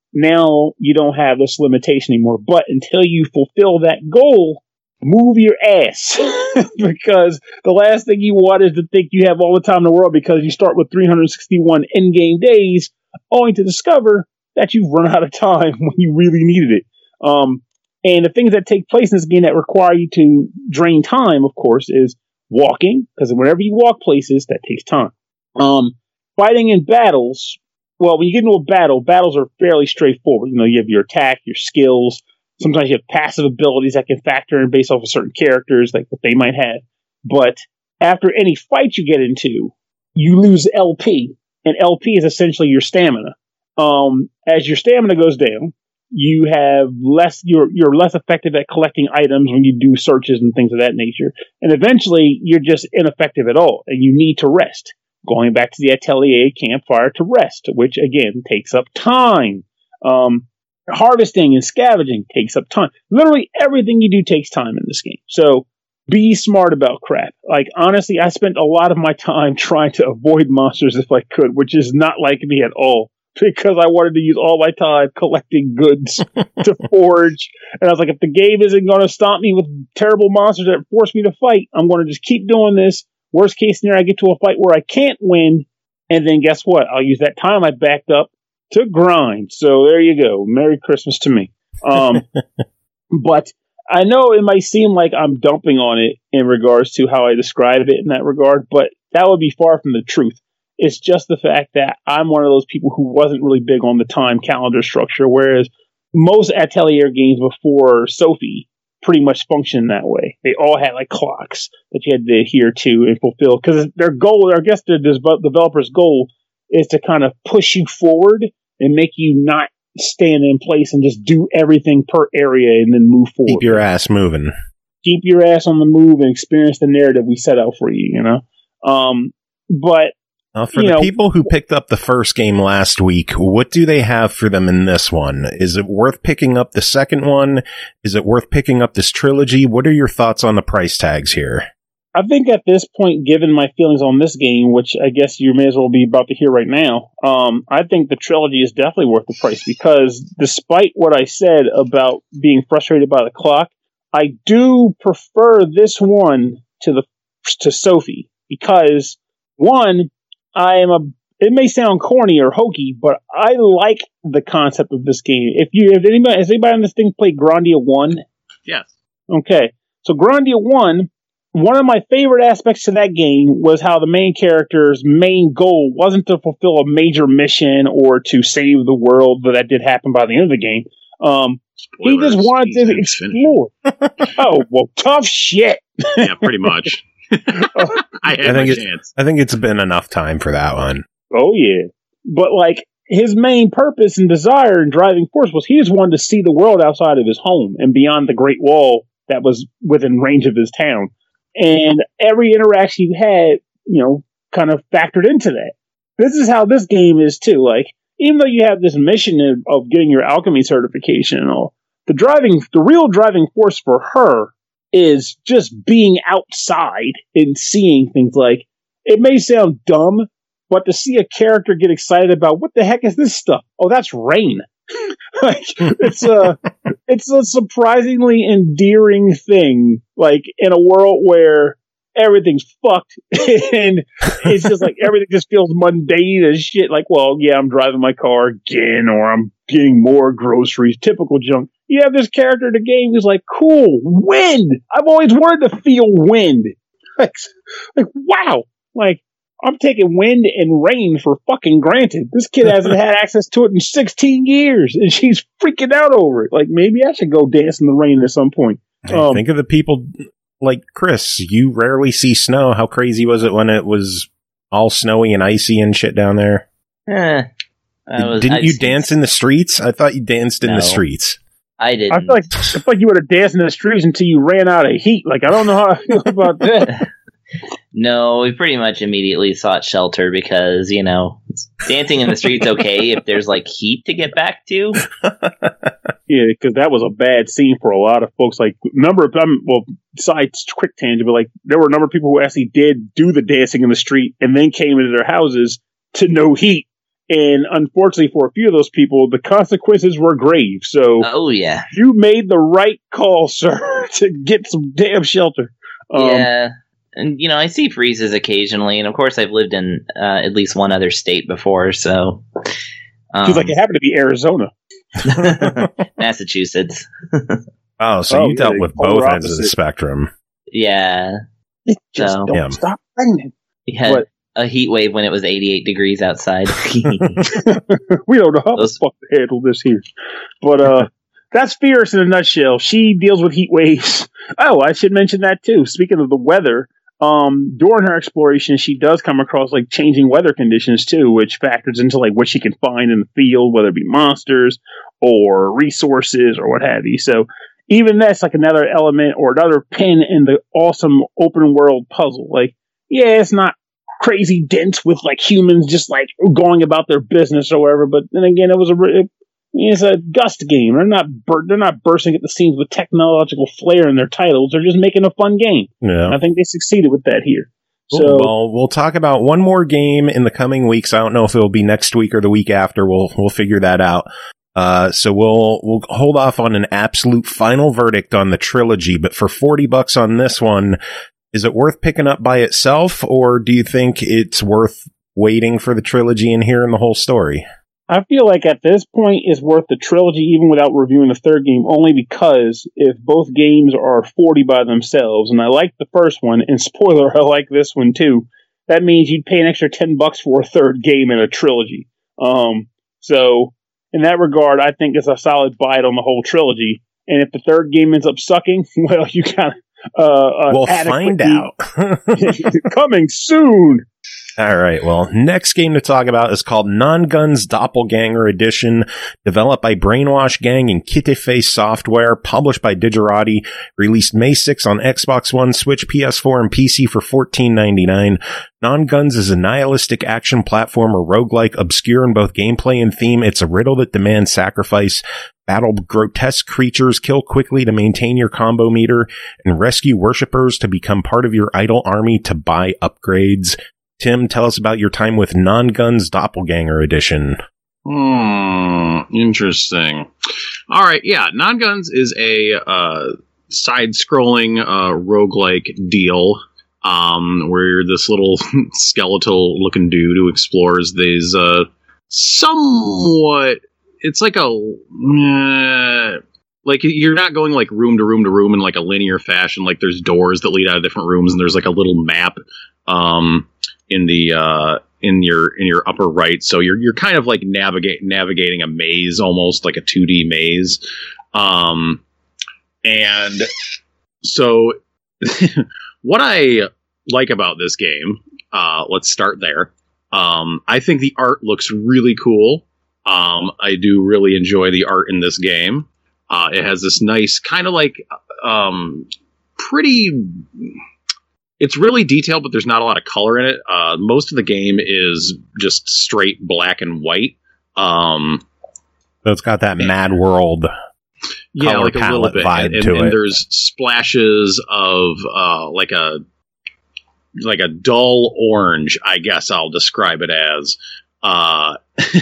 now you don't have this limitation anymore. But until you fulfill that goal, move your ass. Because the last thing you want is to think you have all the time in the world because you start with three hundred sixty-one in-game days, only to discover that you've run out of time when you really needed it. Um, and the things that take place in this game that require you to drain time, of course, is walking, because whenever you walk places, that takes time. Um, fighting in battles, well, when you get into a battle, battles are fairly straightforward. You know, you have your attack, your skills. Sometimes you have passive abilities that can factor in based off of certain characters, like what they might have. But after any fight you get into, you lose L P, and L P is essentially your stamina. Um, as your stamina goes down, you have less. You're you're less effective at collecting items when you do searches and things of that nature, and eventually you're just ineffective at all, and you need to rest. Going back to the Atelier campfire to rest, which again takes up time. Um, harvesting and scavenging takes up time. Literally everything you do takes time in this game. So be smart about crap. Like, honestly, I spent a lot of my time trying to avoid monsters if I could, which is not like me at all, because I wanted to use all my time collecting goods to forge. And I was like, if the game isn't going to stop me with terrible monsters that force me to fight, I'm going to just keep doing this. Worst case scenario, I get to a fight where I can't win, and then guess what? I'll use that time I backed up to grind. So there you go. Merry Christmas to me. Um, but I know it might seem like I'm dumping on it in regards to how I described it in that regard, but that would be far from the truth. It's just the fact that I'm one of those people who wasn't really big on the time calendar structure, whereas most Atelier games before Sophie pretty much functioned that way. They all had like clocks that you had to adhere to and fulfill, because their goal, or I guess the developer's goal, is to kind of push you forward and make you not stand in place and just do everything per area and then move forward. Keep your ass moving. Keep your ass on the move and experience the narrative we set out for you, you know? Um, but, Now, for you the know, people who picked up the first game last week, what do they have for them in this one? Is it worth picking up the second one? Is it worth picking up this trilogy? What are your thoughts on the price tags here? I think at this point, given my feelings on this game, which I guess you may as well be about to hear right now, um, I think the trilogy is definitely worth the price, because despite what I said about being frustrated by the clock, I do prefer this one to the to Sophie, because one, I am a. It may sound corny or hokey, but I like the concept of this game. If you, if anybody, has anybody on this thing played Grandia One? Yes. Okay, so Grandia One. One of my favorite aspects to that game was how the main character's main goal wasn't to fulfill a major mission or to save the world, though that did happen by the end of the game. Um, he just wanted to explore. Oh, well, tough shit. Yeah, pretty much. I had I think my it's, chance. I think it's been enough time for that one. Oh, yeah. But, like, his main purpose and desire and driving force was he just wanted to see the world outside of his home and beyond the Great Wall that was within range of his town. And every interaction you had, you know, kind of factored into that. This is how this game is, too. Like, even though you have this mission of, of getting your alchemy certification and all, the driving, the real driving force for her is just being outside and seeing things. Like, it may sound dumb, but to see a character get excited about, what the heck is this stuff? Oh, that's rain. Like, it's a, it's a surprisingly endearing thing, like, in a world where everything's fucked and it's just like everything just feels mundane as shit. Like, well, yeah, I'm driving my car again, or I'm getting more groceries, typical junk. You have this character in the game who's like, cool, wind. I've always wanted to feel wind. Like, like wow. Like, I'm taking wind and rain for fucking granted. This kid hasn't had access to it in sixteen years, and she's freaking out over it. Like, maybe I should go dance in the rain at some point. Um, Think of the people like Chris. You rarely see snow. How crazy was it when it was all snowy and icy and shit down there? Eh, I was, Didn't I've you seen- dance in the streets? I thought you danced in No. the streets. I didn't. I feel like I feel like you would have danced in the streets until you ran out of heat. Like, I don't know how I feel about that. No, we pretty much immediately sought shelter because, you know, dancing in the street's okay if there's, like, heat to get back to. Yeah, because that was a bad scene for a lot of folks. Like, number of them, well, side quick tangent, but like, there were a number of people who actually did do the dancing in the street and then came into their houses to no heat And unfortunately for a few of those people, the consequences were grave. So Oh yeah, you made the right call, sir, to get some damn shelter. Um, yeah. And you know, I see freezes occasionally, and of course, I've lived in uh, at least one other state before, so. Um, Seems like it happened to be Arizona. Massachusetts. Oh, so Oh, you yeah, dealt the with both polar ends of the opposite. spectrum. Yeah, It just So- don't Yeah. stop raining. we had What? a heat wave when it was eighty-eight degrees outside. We don't know how Those- the fuck to handle this here. But uh that's Fierce in a nutshell. She deals with heat waves. Oh, I should mention that too. Speaking of the weather, um, during her exploration, she does come across like changing weather conditions too, which factors into like what she can find in the field, whether it be monsters or resources or what have you. So even that's like another element or another pin in the awesome open world puzzle. Like, yeah, it's not crazy dense with like humans just like going about their business or whatever. But then again, it was a it, it's a Gust game. They're not bur- they're not bursting at the seams with technological flair in their titles. They're just making a fun game. Yeah. And I think they succeeded with that here. Cool. So Well, we'll talk about one more game in the coming weeks. I don't know if it'll be next week or the week after. We'll we'll figure that out. Uh, so we'll we'll hold off on an absolute final verdict on the trilogy. But for forty bucks on this one, is it worth picking up by itself, or do you think it's worth waiting for the trilogy and hearing the whole story? I feel like at this point it's worth the trilogy even without reviewing the third game, only because if both games are forty by themselves, and I like the first one, and spoiler, I like this one too, that means you'd pay an extra ten bucks for a third game in a trilogy. Um, so in that regard, I think it's a solid buy it on the whole trilogy. And if the third game ends up sucking, well, you kind of uh, uh, We'll find adequately- out. coming soon. All right. Well, next game to talk about is called Non-Guns Doppelganger Edition, developed by Brainwash Gang and Kitteface Software, published by Digerati, released May sixth on Xbox One, Switch, P S four, and P C for fourteen ninety-nine. Non-Guns is a nihilistic action platformer roguelike, obscure in both gameplay and theme. It's a riddle that demands sacrifice. Battle grotesque creatures, kill quickly to maintain your combo meter, and rescue worshippers to become part of your idle army to buy upgrades. Tim, tell us about your time with Non-Guns Doppelganger Edition. Hmm, interesting. All right, yeah, Non-Guns is a uh, side-scrolling uh, roguelike deal um, where you're this little skeletal-looking dude who explores these uh, somewhat... It's like a... Uh, like, you're not going, like, room to room to room in, like, a linear fashion. Like, there's doors that lead out of different rooms, and there's, like, a little map um, in the... Uh, in your in your upper right, so you're you're kind of like navigate navigating a maze, almost like a two D maze, um, and so what I like about this game, uh, let's start there. Um, I think the art looks really cool. Um, I do really enjoy the art in this game. Uh, it has this nice kind of like um, pretty. It's really detailed, but there's not a lot of color in it. Uh, most of the game is just straight black and white. Um, So it's got that Mad World yeah, color like a little palette bit. vibe and, and, to and it. there's splashes of uh, like a like a dull orange, I guess I'll describe it as. Uh,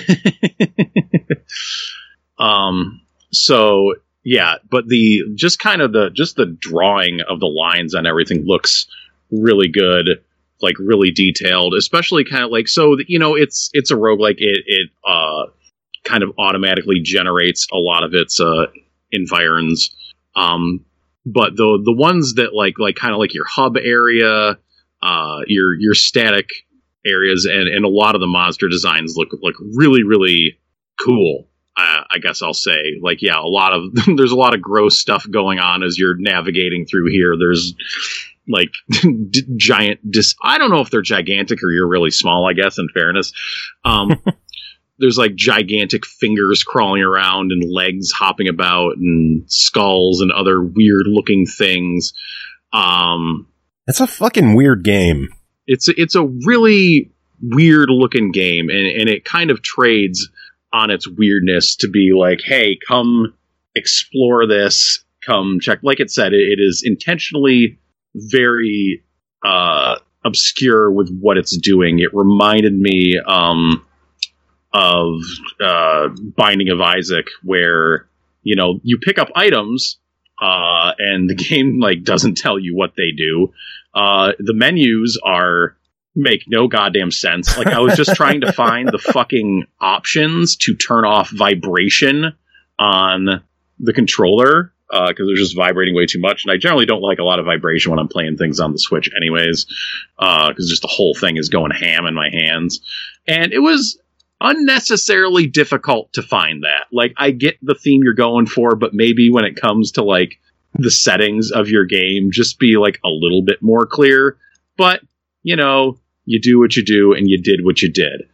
um. So yeah, but the just kind of the just the drawing of the lines on everything looks really good, like really detailed, especially kind of like, so you know, it's it's a roguelike. It it uh kind of automatically generates a lot of its uh environs, um but the the ones that like like kind of like your hub area, uh your your static areas, and and a lot of the monster designs look like really really cool. uh, I guess I'll say, like, yeah, a lot of there's a lot of gross stuff going on as you're navigating through here. There's like d- giant dis I don't know if they're gigantic or you're really small, I guess, in fairness. Um, there's like gigantic fingers crawling around and legs hopping about and skulls and other weird looking things. Um, It's a fucking weird game. it's, it's a really weird looking game, and, and it kind of trades on its weirdness to be like, hey, come explore this, come check. Like it said, it, it is intentionally very uh, obscure with what it's doing. It reminded me um, of uh, Binding of Isaac, where you know you pick up items uh, and the game like doesn't tell you what they do. Uh, the menus are make no goddamn sense. Like I was just trying to find the fucking options to turn off vibration on the controller because uh, they're just vibrating way too much, and I generally don't like a lot of vibration when I'm playing things on the Switch anyways, because uh, just the whole thing is going ham in my hands. And it was unnecessarily difficult to find that. Like, I get the theme you're going for, but maybe when it comes to, like, the settings of your game, just be, like, a little bit more clear. But, you know, you do what you do, and you did what you did.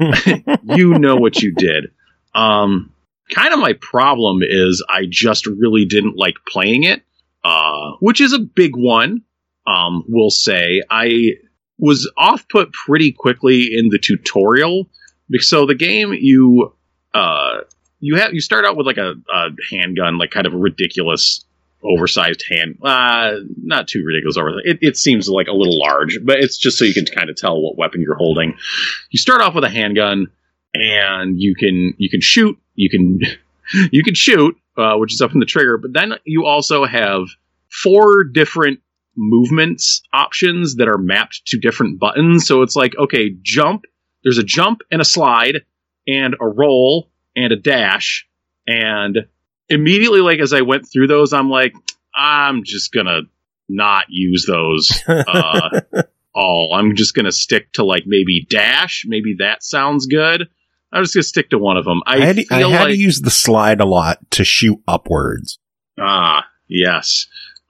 You know what you did. Um... Kind of my problem is I just really didn't like playing it, uh, which is a big one, um, we'll say. I was off-put pretty quickly in the tutorial. So the game, you uh, you have you start out with like a, a handgun, like kind of a ridiculous, oversized hand. Uh, not too ridiculous. It, it seems like a little large, but it's just so you can kind of tell what weapon you're holding. You start off with a handgun, and you can you can shoot. You can you can shoot, uh, which is up in the trigger, but then you also have four different movements options that are mapped to different buttons. So it's like, okay, jump, there's a jump and a slide and a roll and a dash. And immediately, like, as I went through those, I'm like, I'm just gonna not use those uh, all. I'm just gonna stick to, like, maybe dash. Maybe that sounds good. I'm just going to stick to one of them. I, I had, feel I had like, to use the slide a lot to shoot upwards. Ah, yes.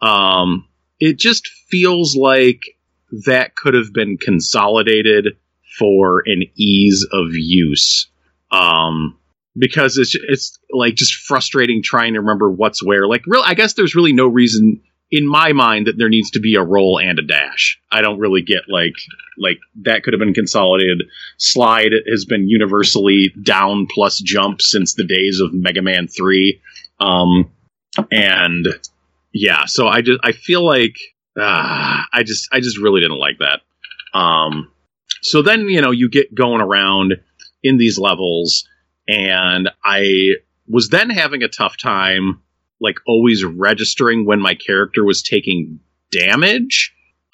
Um, it just feels like that could have been consolidated for an ease of use. Um, because it's, it's like just frustrating trying to remember what's where. Like, real, I guess there's really no reason in my mind that there needs to be a roll and a dash. I don't really get like like that could have been consolidated. Slide has been universally down plus jump since the days of Mega Man three. Um, and yeah, so I just I feel like uh, I just I just really didn't like that. Um, so then, you know, you get going around in these levels, and I was then having a tough time like always registering when my character was taking damage.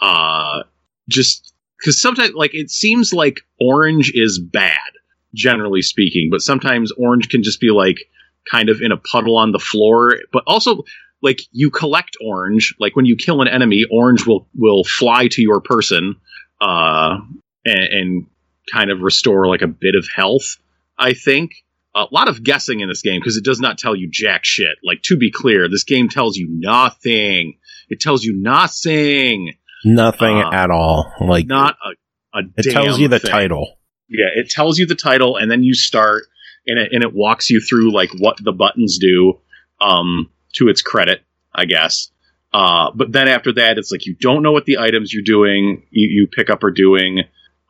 Uh, just because sometimes, like, it seems like orange is bad, generally speaking, but sometimes orange can just be like kind of in a puddle on the floor. But also, like, you collect orange, like when you kill an enemy, orange will, will fly to your person, uh, and, and kind of restore like a bit of health, I think. A lot of guessing in this game because it does not tell you jack shit. Like, to be clear, this game tells you nothing. It tells you nothing. Nothing uh, at all. Like, not a, a it damn tells you the thing. title. Yeah, it tells you the title, and then you start, and it, and it walks you through like what the buttons do. Um, to its credit, I guess. Uh, but then after that, it's like you don't know what the items you're doing, you, you pick up are doing.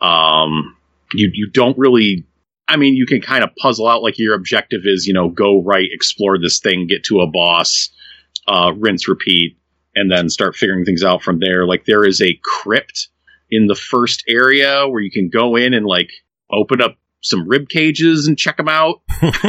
Um, you you don't really. I mean, you can kind of puzzle out, like, your objective is, you know, go right, explore this thing, get to a boss, uh, rinse, repeat, and then start figuring things out from there. Like, there is a crypt in the first area where you can go in and, like, open up some rib cages and check them out.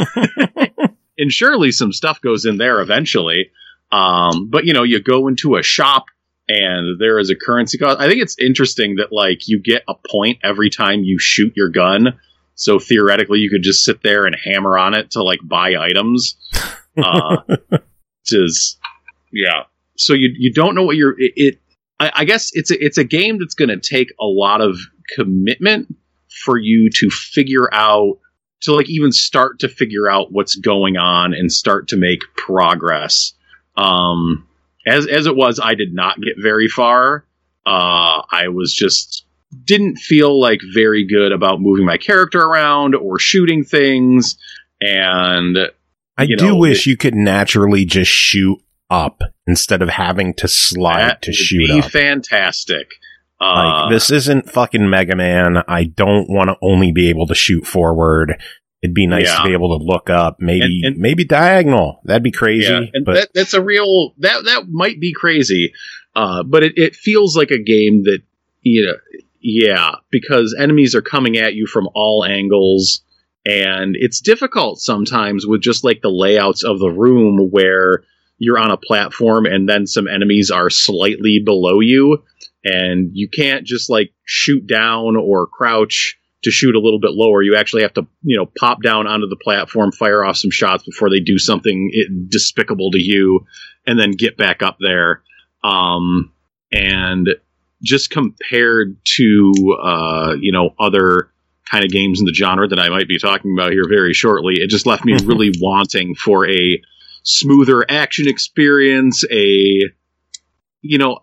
And surely some stuff goes in there eventually. Um, but, you know, you go into a shop and there is a currency cost. I think it's interesting that, like, you get a point every time you shoot your gun. So theoretically, you could just sit there and hammer on it to, like, buy items. Uh, which is, yeah. So you you don't know what you're. It, it I, I guess it's a, it's a game that's going to take a lot of commitment for you to figure out, to, like, even start to figure out what's going on and start to make progress. Um, as as it was, I did not get very far. Uh, I was just. Didn't feel like very good about moving my character around or shooting things. And I you do know, wish it, you could naturally just shoot up instead of having to slide to shoot be up. Fantastic. Uh, like, this isn't fucking Mega Man. I don't want to only be able to shoot forward. It'd be nice yeah. to be able to look up, maybe and, and, maybe diagonal. That'd be crazy. Yeah, and but that, that's a real that that might be crazy. Uh, but it, it feels like a game that, you know, yeah, because enemies are coming at you from all angles, And it's difficult sometimes with just like the layouts of the room where you're on a platform and then some enemies are slightly below you, and you can't just like shoot down or crouch to shoot a little bit lower. You actually have to, you know, pop down onto the platform, fire off some shots before they do something despicable to you, and then get back up there. Um, and just compared to, uh, you know, other kind of games in the genre that I might be talking about here very shortly, it just left me really wanting for a smoother action experience. A, you know,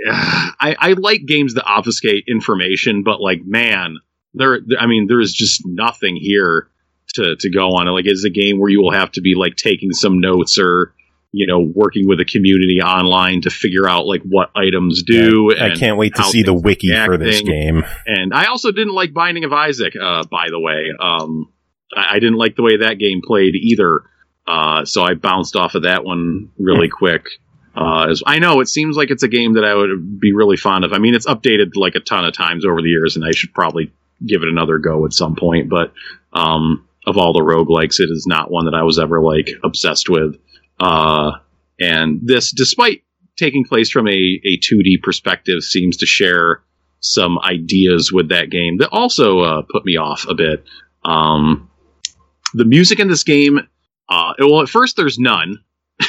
I, I like games that obfuscate information, but like, man, there, I mean, there is just nothing here to, to go on. Like, it's a game where you will have to be like taking some notes or, you know, working with a community online to figure out like what items do. Yeah, and I can't wait to see the wiki for this game. And I also didn't like Binding of Isaac, uh, by the way. Um, I, I didn't like the way that game played either. Uh, so I bounced off of that one really quick. Uh, as I know, it seems like it's a game that I would be really fond of. I mean, it's updated like a ton of times over the years, and I should probably give it another go at some point. But um, of all the roguelikes, it is not one that I was ever like obsessed with. Uh, and this, despite taking place from a, a two D perspective, seems to share some ideas with that game that also uh, put me off a bit. Um, the music in this game, uh, well, at first there's none.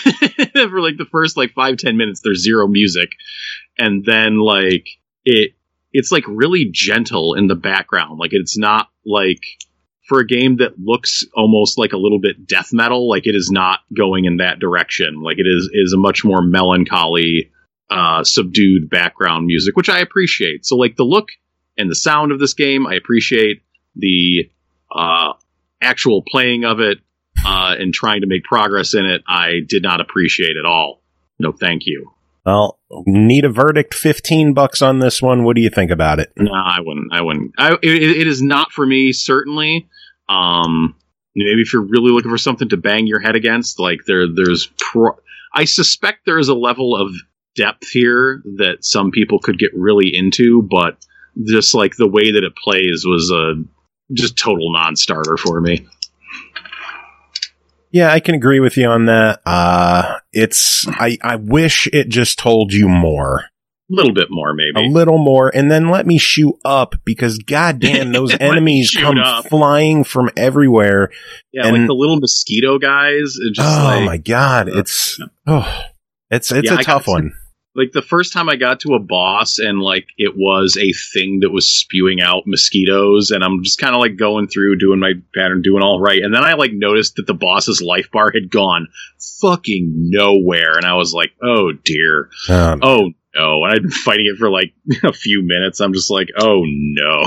For like the first like five, ten minutes, there's zero music. And then like it, it's like really gentle in the background. Like it's not like, for a game that looks almost like a little bit death metal, like it is not going in that direction. Like it is is a much more melancholy, uh, subdued background music, which I appreciate. So like the look and the sound of this game, I appreciate. The uh, actual playing of it uh, and trying to make progress in it, I did not appreciate at all. No, thank you. Well, need a verdict. Fifteen bucks on this one. What do you think about it? No, I wouldn't. I wouldn't. I, it, it is not for me, certainly. Um, maybe if you're really looking for something to bang your head against, like there, there's, pro- I suspect there is a level of depth here that some people could get really into, but just like the way that it plays was a just total non-starter for me. Yeah, I can agree with you on that. Uh, it's, I, I wish it just told you more. A little bit more, maybe. A little more, and then let me shoot up, because goddamn, those enemies come up. flying from everywhere. Yeah, and, like the little mosquito guys. It just oh like, my god, it's oh, it's it's yeah, a tough one. Like the first time I got to a boss and like it was a thing that was spewing out mosquitoes, and I'm just kind of like going through doing my pattern, doing all right, and then I like noticed that the boss's life bar had gone fucking nowhere, and I was like, oh dear, um, oh. No, and I'd been fighting it for like a few minutes. I'm just like, oh no.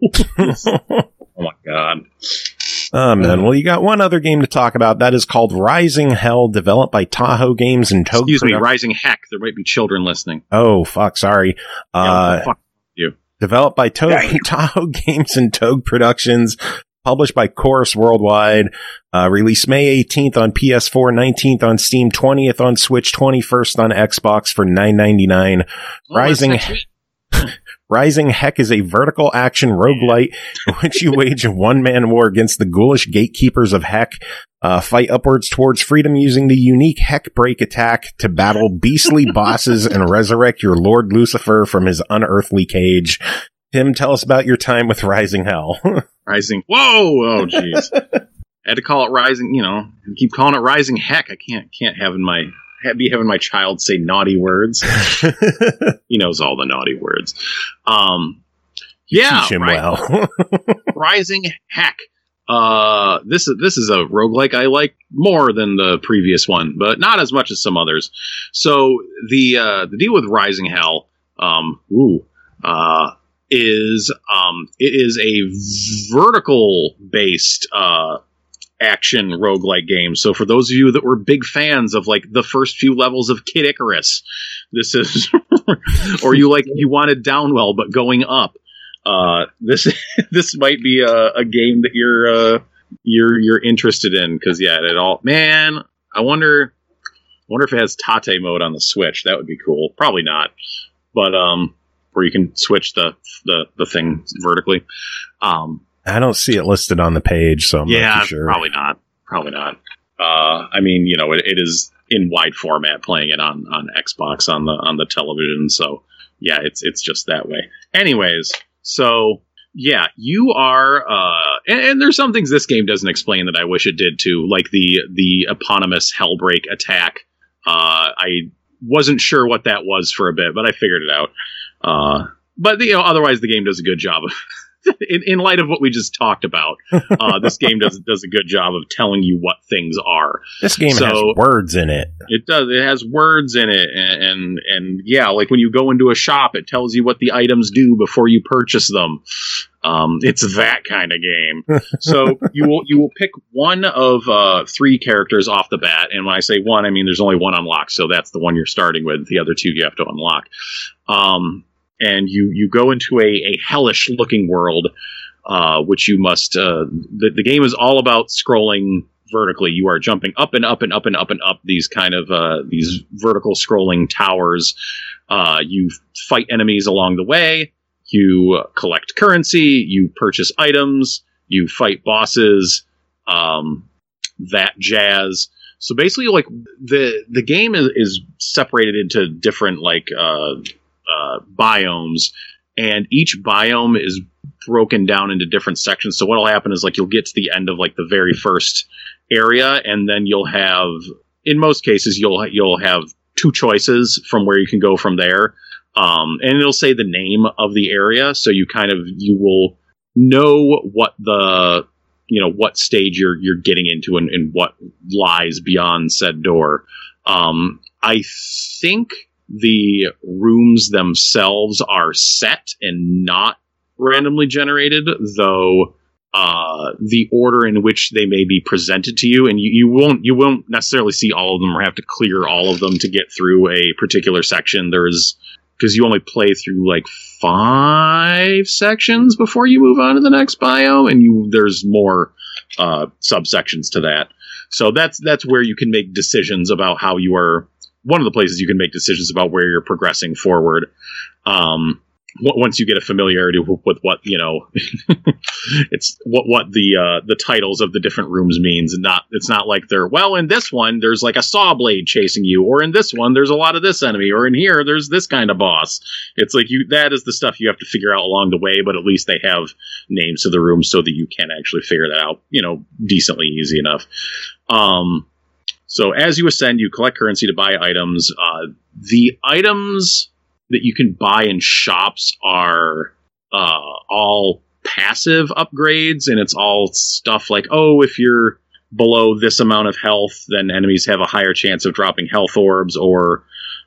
Oh my god. Oh man, well you got one other game to talk about. That is called Rising Hell, developed by Tahoe Games and Toad. Excuse Produ- me, Rising Heck. There might be children listening. Oh fuck, sorry. Yeah, uh, fuck you. Developed by Toad, Tahoe Games and Toad Productions. Published by Chorus Worldwide, uh, released May eighteenth on P S four, nineteenth on Steam, twentieth on Switch, twenty-first on Xbox for nine ninety-nine. Oh, Rising Rising Heck is a vertical action roguelite in which you wage a one-man war against the ghoulish gatekeepers of Heck, uh, fight upwards towards freedom using the unique Heck Break attack to battle beastly bosses and resurrect your Lord Lucifer from his unearthly cage. Tim, tell us about your time with Rising Hell. Rising. Whoa! Oh, jeez. I had to call it Rising. You know, keep calling it Rising Heck. I can't can't have in my be having my child say naughty words. He knows all the naughty words. Um, yeah, teach him right. well. Rising Heck. Uh, this is this is a roguelike I like more than the previous one, but not as much as some others. So the uh, the deal with Rising Hell. Um, ooh. Uh. is um it is a vertical based uh action roguelike game. So for those of you that were big fans of like the first few levels of Kid Icarus, this is or you like you wanted Downwell but going up, uh this this might be a, a game that you're uh you're you're interested in, because yeah, it all man I wonder I wonder if it has Tate mode on the Switch. That would be cool. Probably not, but um where you can switch the, the, the thing vertically. Um, I don't see it listed on the page, so I'm yeah, not too sure. probably not. Probably not. Uh, I mean, you know, it, it is in wide format, playing it on, on Xbox on the on the television. So yeah, it's it's just that way. Anyways, so yeah, you are, uh, and, and there's some things this game doesn't explain that I wish it did too, like the the eponymous Hellbreak attack. Uh, I wasn't sure what that was for a bit, but I figured it out. Uh, but you know, otherwise the game does a good job of. In, in light of what we just talked about, uh, this game does does a good job of telling you what things are. This game so, has words in it. It does. It has words in it, and, and and yeah, like when you go into a shop, it tells you what the items do before you purchase them. Um, it's that kind of game. So you will you will pick one of uh, three characters off the bat, and when I say one, I mean there's only one unlocked, so that's the one you're starting with. The other two you have to unlock. Um, And you, you go into a, a hellish looking world, uh, which you must. Uh, the, the game is all about scrolling vertically. You are jumping up and up and up and up and up these kind of uh, these vertical scrolling towers. Uh, you fight enemies along the way. You collect currency. You purchase items. You fight bosses. Um, that jazz. So basically, like the the game is, is separated into different like. Uh, Uh, biomes, and each biome is broken down into different sections. So what'll happen is like you'll get to the end of like the very first area, and then you'll have, in most cases, you'll you'll have two choices from where you can go from there. Um, and it'll say the name of the area, so you kind of you will know what the you know what stage you're you're getting into and, and what lies beyond said door. Um, I think. The rooms themselves are set and not randomly generated, though uh, the order in which they may be presented to you, and you, you won't you won't necessarily see all of them or have to clear all of them to get through a particular section. There's because you only play through like five sections before you move on to the next biome, and you there's more uh, subsections to that. So that's that's where you can make decisions about how you are. One of the places you can make decisions about where you're progressing forward. Um, once you get a familiarity with, with what, you know, it's what, what the, uh, the titles of the different rooms means, and not, it's not like they're, well, in this one, there's like a saw blade chasing you, or in this one, there's a lot of this enemy, or in here, there's this kind of boss. It's like you, that is the stuff you have to figure out along the way, but at least they have names to the rooms so that you can actually figure that out, you know, decently easy enough. Um, So as you ascend, you collect currency to buy items. Uh, the items that you can buy in shops are uh, all passive upgrades, and it's all stuff like, oh, if you're below this amount of health, then enemies have a higher chance of dropping health orbs, or,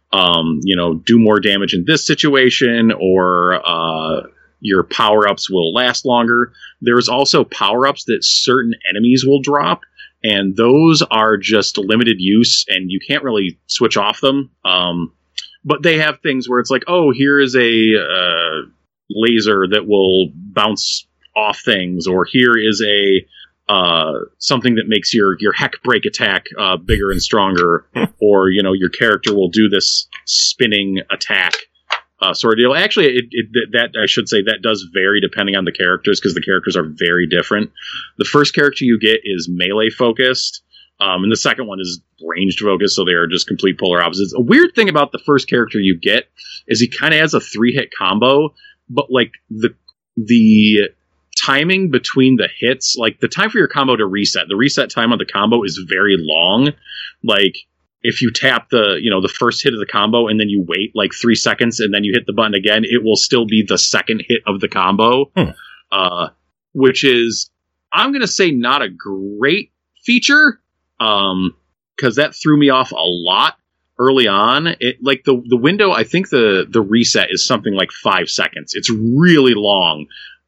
um, you know, do more damage in this situation, or uh, your power-ups will last longer. There's also power-ups that certain enemies will drop, and those are just limited use, and you can't really switch off them. Um, but they have things where it's like, oh, here is a uh, laser that will bounce off things, or here is a uh, something that makes your, your heck break attack uh, bigger and stronger, or, you know, your character will do this spinning attack uh, sort of deal. Actually, it, it, that I should say that does vary depending on the characters, because the characters are very different. The first character you get is melee focused, um, and the second one is ranged focused, so they are just complete polar opposites. A weird thing about the first character you get is he kind of has a three-hit combo, but like the the timing between the hits, like the time for your combo to reset, the reset time on the combo is very long. Like, if you tap the, you know, the first hit of the combo and then you wait like three seconds and then you hit the button again, it will still be the second hit of the combo, hmm. uh, which is, I'm going to say, not a great feature, um, because that threw me off a lot early on. It like the the window, I think the the reset is something like five seconds. It's really long.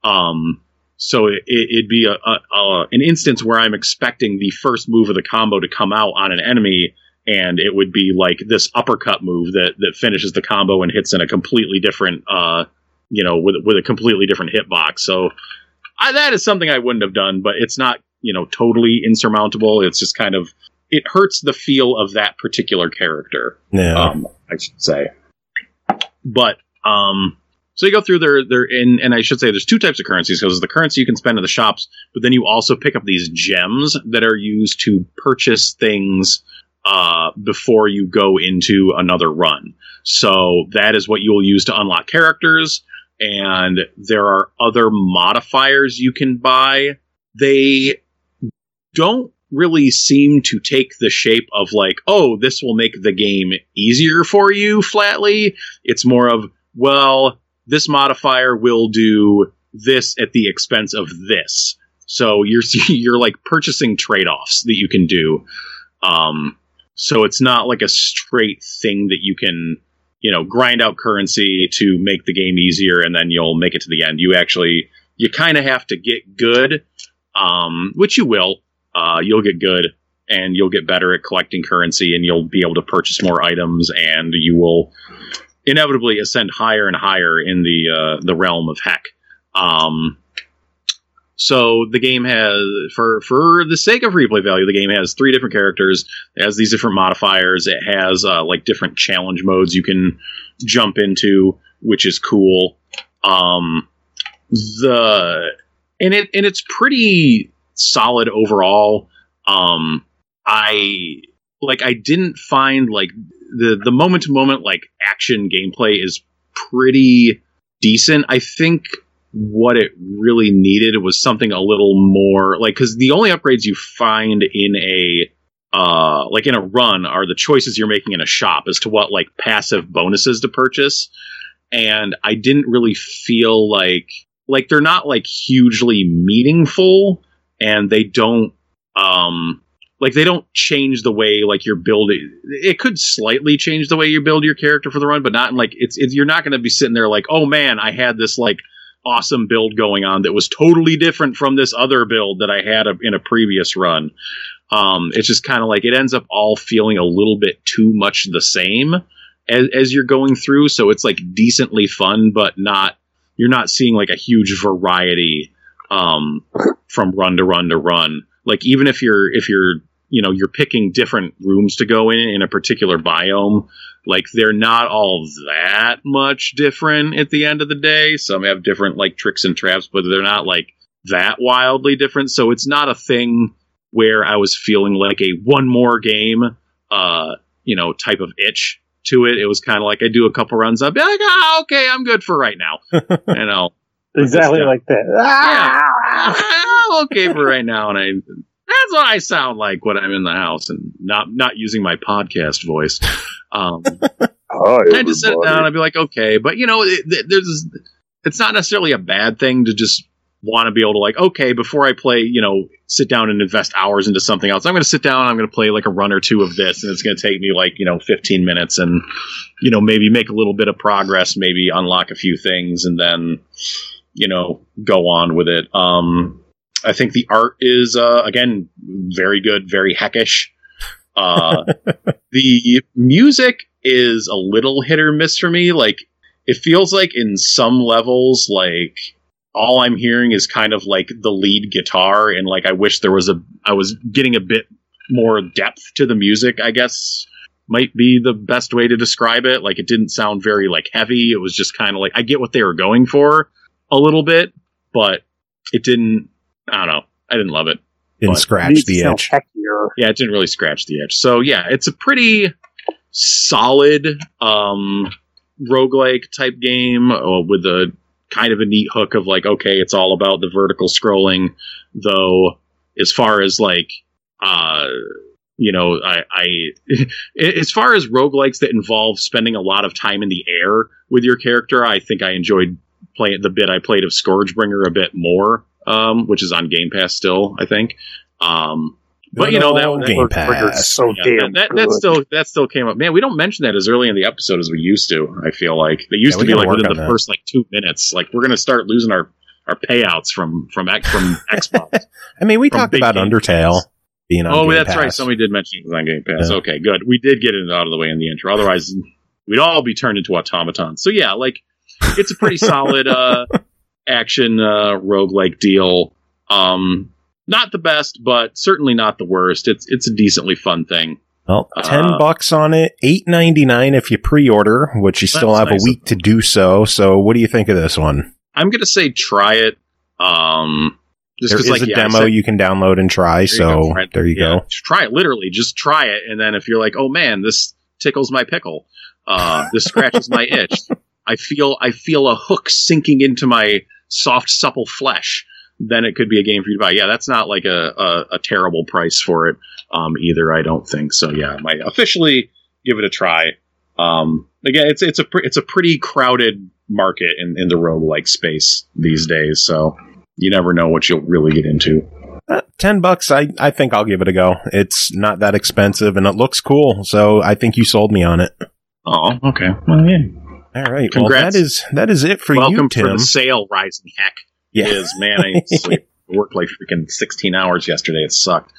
Um, so it, it'd be a, a, a an instance where I'm expecting the first move of the combo to come out on an enemy, and it would be like this uppercut move that, that finishes the combo and hits in a completely different, uh, you know, with with a completely different hitbox. So I, that is something I wouldn't have done, but it's not, you know, totally insurmountable. It's just kind of, it hurts the feel of that particular character. Yeah. Um, I should say. But, um, So you go through there, there, in, and I should say there's two types of currencies, because there's the currency you can spend in the shops, but then you also pick up these gems that are used to purchase things uh, before you go into another run. So that is what you will use to unlock characters, and there are other modifiers you can buy. They don't really seem to take the shape of like, oh, this will make the game easier for you flatly. It's more of, well, this modifier will do this at the expense of this. So you're you're like purchasing trade-offs that you can do. Um, so it's not like a straight thing that you can, you know, grind out currency to make the game easier and then you'll make it to the end. You actually, you kind of have to get good, um, which you will. Uh, you'll get good and you'll get better at collecting currency and you'll be able to purchase more items and you will inevitably ascend higher and higher in the uh, the realm of heck. Um, so the game has, for for the sake of replay value, the game has three different characters. It has these different modifiers. It has uh, like different challenge modes you can jump into, which is cool. Um, the and it and it's pretty solid overall. Um, I like I didn't find like the the moment to moment like action gameplay is pretty decent. I think what it really needed was something a little more like, because the only upgrades you find in a uh like in a run are the choices you're making in a shop as to what like passive bonuses to purchase, and I didn't really feel like like they're not like hugely meaningful, and they don't um like they don't change the way like you're building. It could slightly change the way you build your character for the run, but not in, like it's, it's you're not going to be sitting there like, oh man, I had this like awesome build going on that was totally different from this other build that I had a, in a previous run. Um, it's just kind of like it ends up all feeling a little bit too much the same as, as you're going through. So it's like decently fun, but not you're not seeing like a huge variety um, from run to run to run. Like even if you're if you're you know, you're picking different rooms to go in in a particular biome, like they're not all that much different at the end of the day. Some have different like tricks and traps, but they're not like that wildly different. So it's not a thing where I was feeling like a one more game, uh, you know, type of itch to it. It was kind of like I do a couple runs, I'll be like, ah, okay, I'm good for right now. You know, exactly like that. Yeah, I'm okay for right now, and I. That's what I sound like when I'm in the house and not not using my podcast voice. Um, Hi, I had to sit down and I'd be like, okay, but you know, it, there's it's not necessarily a bad thing to just want to be able to like, okay, before I play, you know, sit down and invest hours into something else. I'm going to sit down. I'm going to play like a run or two of this, and it's going to take me like you know fifteen minutes, and you know maybe make a little bit of progress, maybe unlock a few things, and then you know go on with it. Um, I think the art is, uh, again, very good, very heckish. Uh, the music is a little hit or miss for me. Like, it feels like in some levels, like, all I'm hearing is kind of like the lead guitar, and like, I wish there was a, I was getting a bit more depth to the music, I guess, might be the best way to describe it. Like, it didn't sound very, like, heavy. It was just kind of like, I get what they were going for a little bit, but it didn't, I don't know. I didn't love it. Didn't scratch the edge. Heckier. Yeah, it didn't really scratch the edge. So yeah, it's a pretty solid um, roguelike type game uh, with a kind of a neat hook of like, okay, it's all about the vertical scrolling. Though, as far as like, uh, you know, I, I as far as roguelikes that involve spending a lot of time in the air with your character, I think I enjoyed playing the bit I played of Scourgebringer a bit more. Um, which is on Game Pass still, I think. Um, but you know that, that Game Pass, so yeah, damn that, that, good. that still that still came up. Man, we don't mention that as early in the episode as we used to. I feel like they used Yeah, to be we gotta like work within on the that. first like two minutes. Like we're gonna start losing our, our payouts from from X- from Xbox. I mean, we From talked big about games. Undertale being on Oh, Game that's Pass. right. Somebody did mention it was on Game Pass. Yeah. Okay, good. We did get it out of the way in the intro. Otherwise, we'd all be turned into automatons. So yeah, like it's a pretty solid uh, action uh, roguelike deal. Um, not the best, but certainly not the worst. It's it's a decently fun thing. Well, ten Uh, bucks on it, eight ninety nine if you pre-order, which you still That's have nice a week to do so. So, what do you think of this one? I'm gonna say try it. Um, just There is 'cause, like, a yeah, I demo said- you can download and try. There you So go, Fred. there you Yeah, go. just try it. Literally, just try it, and then if you're like, "Oh man, this tickles my pickle. Uh, this scratches my itch. I feel I feel a hook sinking into my soft, supple flesh." Then it could be a game for you to buy. Yeah, that's not like a a, a terrible price for it um, either. I don't think so. Yeah, I might officially give it a try. Um, again, it's it's a pre- it's a pretty crowded market in, in the roguelike space these days. So you never know what you'll really get into. Uh, ten bucks, I, I think I'll give it a go. It's not that expensive and it looks cool. So I think you sold me on it. Oh, okay. Well, yeah. All right. Congrats. Well, that is that is it for Welcome you, Tim. for the sale, Rising Heck. Yeah. Is man, I need to sleep. I worked like freaking sixteen hours yesterday. It sucked.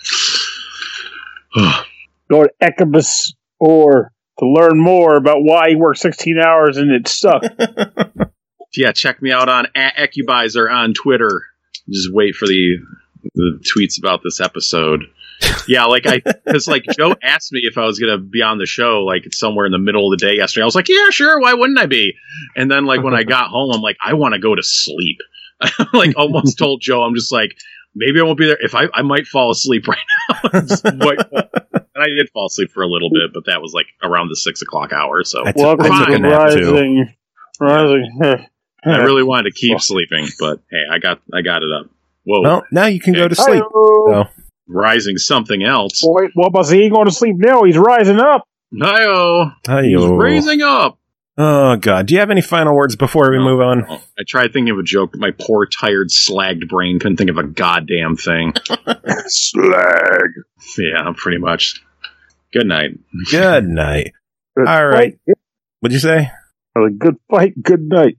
Go to Ecubus or to learn more about why he worked sixteen hours and it sucked. Yeah, check me out on at Ecubizer on Twitter. Just wait for the the tweets about this episode. Yeah, like I, because like Joe asked me if I was gonna be on the show like somewhere in the middle of the day yesterday. I was like, yeah, sure, why wouldn't I be? And then like when I got home, I'm like, I want to go to sleep. Like almost told Joe, I'm just like, maybe I won't be there. If I, I might fall asleep right now. Just wait. And I did fall asleep for a little bit, but that was like around the six o'clock hour. So I took- Welcome I took to a nap, too. Rising. Rising. I really wanted to keep sleeping, but hey, I got I got it up. Whoa, Well, now you can go to Hi-yo. sleep. So, rising something else. Boy, well, but he ain't going to sleep now. He's rising up. Hi-oh. He's hi-yo. raising up. Oh, God. Do you have any final words before we No. move on? Oh, I tried thinking of a joke, but my poor, tired, slagged brain couldn't think of a goddamn thing. Slag. Yeah, pretty much. Good night. Good night. Good All right. fight. What'd you say? A good fight. Good night.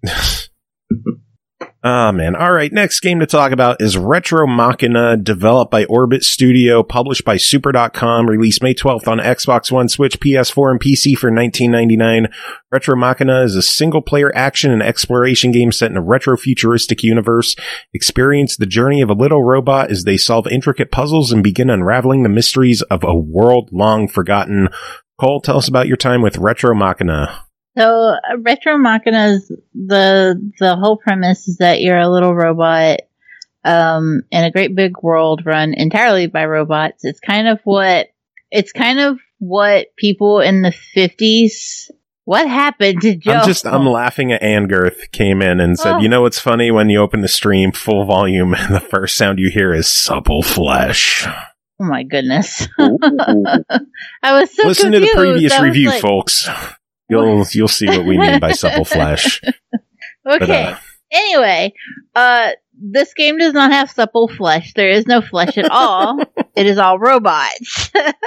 Oh, man. All right. Next game to talk about is Retro Machina, developed by Orbit Studio, published by Super dot com, released May twelfth on Xbox One, Switch, P S four, and P C for nineteen ninety-nine. Retro Machina is a single-player action and exploration game set in a retro-futuristic universe. Experience the journey of a little robot as they solve intricate puzzles and begin unraveling the mysteries of a world long forgotten. Cole, tell us about your time with Retro Machina. So, uh, Retro Machina's the the whole premise is that you're a little robot um, in a great big world run entirely by robots. It's kind of what it's kind of what people in the fifties. What happened to Joe? I'm just, I'm laughing at Angirth came in and said, Oh. you know what's funny? When you open the stream full volume and the first sound you hear is supple flesh. Oh my goodness! Ooh. I was so Listen confused. to the previous I was review, like, folks. You'll, you'll see what we mean by supple flesh. Okay. But, uh, Anyway, uh, this game does not have supple flesh. There is no flesh at all. It is all robots.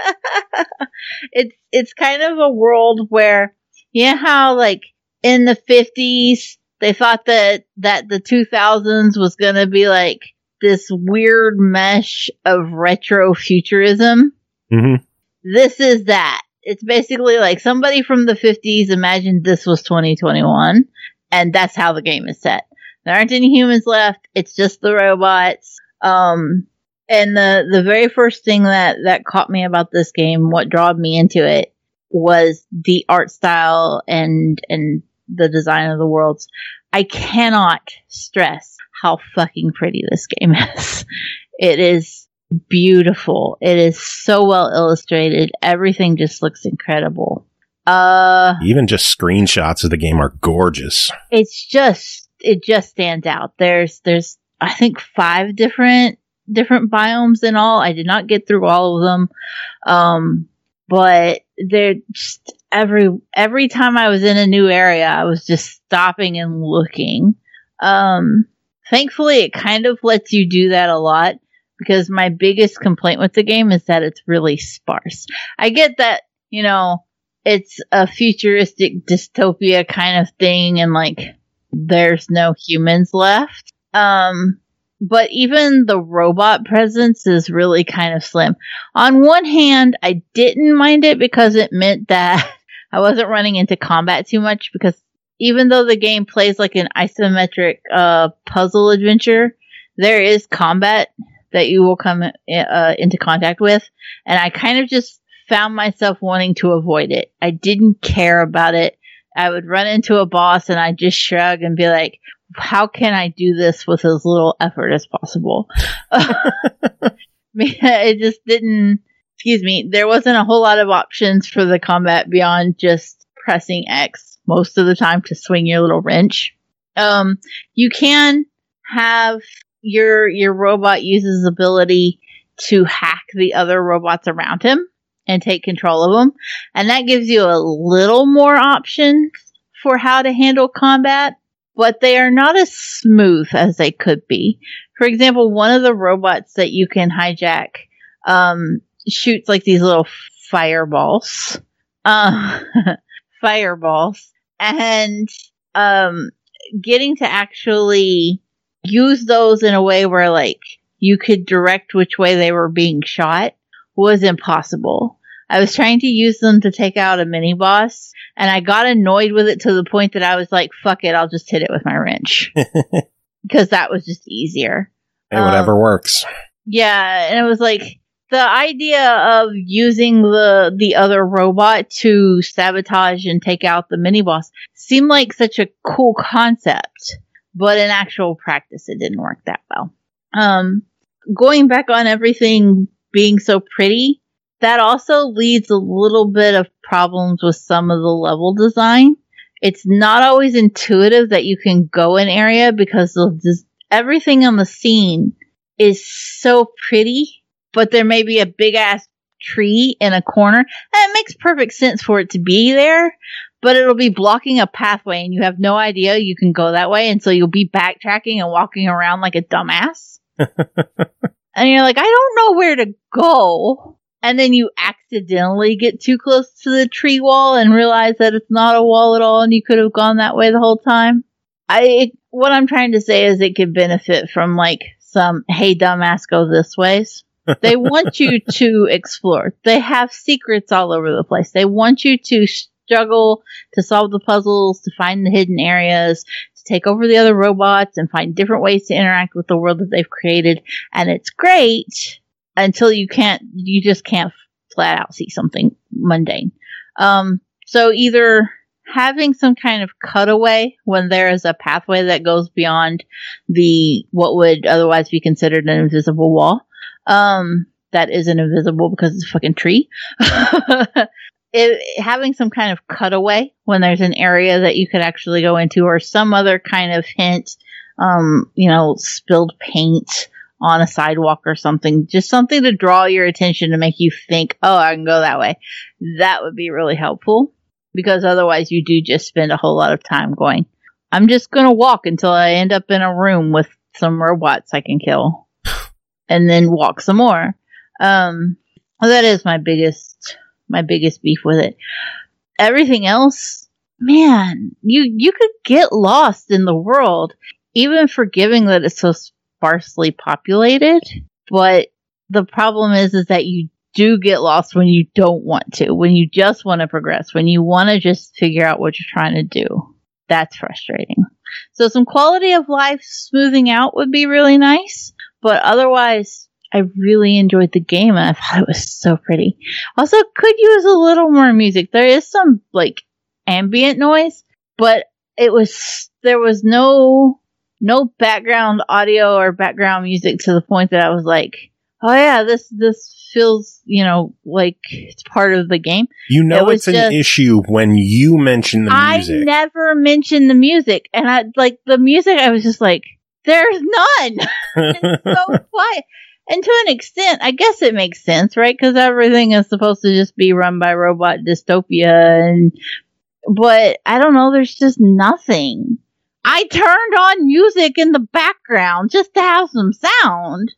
it's it's kind of a world where, you know how like in the fifties they thought that that the two thousands was gonna be like this weird mesh of retro futurism. mhm. This is that. It's basically like somebody from the fifties imagined this was twenty twenty-one, and that's how the game is set. There aren't any humans left. It's just the robots. Um, and the, the very first thing that, that caught me about this game, what drawed me into it, was the art style and, and the design of the worlds. I cannot stress how fucking pretty this game is. It is beautiful. It is so well illustrated. Everything just looks incredible. Uh, Even just screenshots of the game are gorgeous. it's just, it just stands out. There's, there's, I think five different, different biomes in all. I did not get through all of them. Um, but they're just every, every time I was in a new area, I was just stopping and looking. Um, thankfully it kind of lets you do that a lot, because my biggest complaint with the game is that it's really sparse. I get that, you know, it's a futuristic dystopia kind of thing and like there's no humans left. Um, but even the robot presence is really kind of slim. On one hand, I didn't mind it because it meant that I wasn't running into combat too much, because even though the game plays like an isometric uh, puzzle adventure, there is combat that you will come uh, into contact with. And I kind of just found myself wanting to avoid it. I didn't care about it. I would run into a boss and I'd just shrug and be like, how can I do this with as little effort as possible? It just didn't, excuse me, there wasn't a whole lot of options for the combat beyond just pressing X most of the time to swing your little wrench. Um, you can have your, your robot use his ability to hack the other robots around him and take control of them. And that gives you a little more options for how to handle combat, but they are not as smooth as they could be. For example, one of the robots that you can hijack um, shoots like these little fireballs. Uh, fireballs. And um, getting to actually use those in a way where, like, you could direct which way they were being shot was impossible. I was trying to use them to take out a mini boss, and I got annoyed with it to the point that I was like, fuck it, I'll just hit it with my wrench. Because that was just easier. Hey, whatever um, works. Yeah, and it was like, the idea of using the the other robot to sabotage and take out the mini boss seemed like such a cool concept, but in actual practice it didn't work that well. Um, going back on everything being so pretty, that also leads a little bit of problems with some of the level design. It's not always intuitive that you can go an area because of this, everything on the scene is so pretty, but there may be a big ass tree in a corner, and it makes perfect sense for it to be there, but it'll be blocking a pathway and you have no idea you can go that way, and so you'll be backtracking and walking around like a dumbass. And you're like, I don't know where to go. And then you accidentally get too close to the tree wall and realize that it's not a wall at all and you could have gone that way the whole time. I, what I'm trying to say is it could benefit from like some, hey dumbass, go this ways. They want you to explore. They have secrets all over the place. They want you to struggle to solve the puzzles, to find the hidden areas, to take over the other robots and find different ways to interact with the world that they've created. And it's great until you can't, you just can't flat out see something mundane. Um, so either having some kind of cutaway when there is a pathway that goes beyond the, what would otherwise be considered an invisible wall. Um, that isn't invisible because it's a fucking tree. It, having some kind of cutaway when there's an area that you could actually go into, or some other kind of hint, um, you know, spilled paint on a sidewalk or something, just something to draw your attention to make you think, oh, I can go that way. That would be really helpful, because otherwise you do just spend a whole lot of time going, I'm just going to walk until I end up in a room with some robots I can kill. And then walk some more. Um, well, that is my biggest, my biggest beef with it. Everything else, man, you, you could get lost in the world, even forgiving that it's so sparsely populated. But the problem is, is that you do get lost when you don't want to, when you just want to progress, when you want to just figure out what you're trying to do. That's frustrating. So some quality of life smoothing out would be really nice. But otherwise, I really enjoyed the game, and I thought it was so pretty. Also, could use a little more music. There is some, like, ambient noise, but it was, there was no, no background audio or background music to the point that I was like, oh yeah, this, this feels, you know, like it's part of the game. You know, it it's just an issue when you mention the music. I never mentioned the music, and I, like, the music, I was just like, there's none. It's so quiet. And to an extent, I guess it makes sense, right? Because everything is supposed to just be run by robot dystopia. And but I don't know, there's just nothing. I turned on music in the background just to have some sound.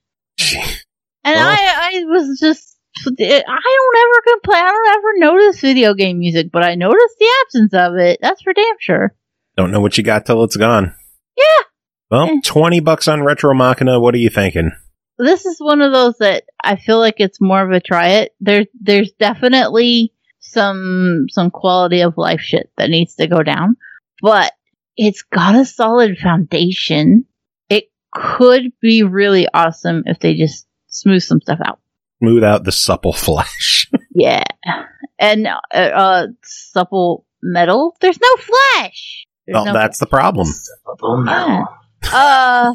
And well, I, I was just, I don't ever complain. I don't ever notice video game music, but I notice the absence of it. That's for damn sure. Don't know what you got till it's gone. Yeah. Well, twenty bucks on Retro Machina. What are you thinking? This is one of those that I feel like it's more of a try it. There, there's definitely some some quality of life shit that needs to go down, but it's got a solid foundation. It could be really awesome if they just smooth some stuff out. Smooth out the supple flesh. Yeah. And uh, uh, supplemental, there's no Flash. There's Well, no that's the problem. Oh no. Uh,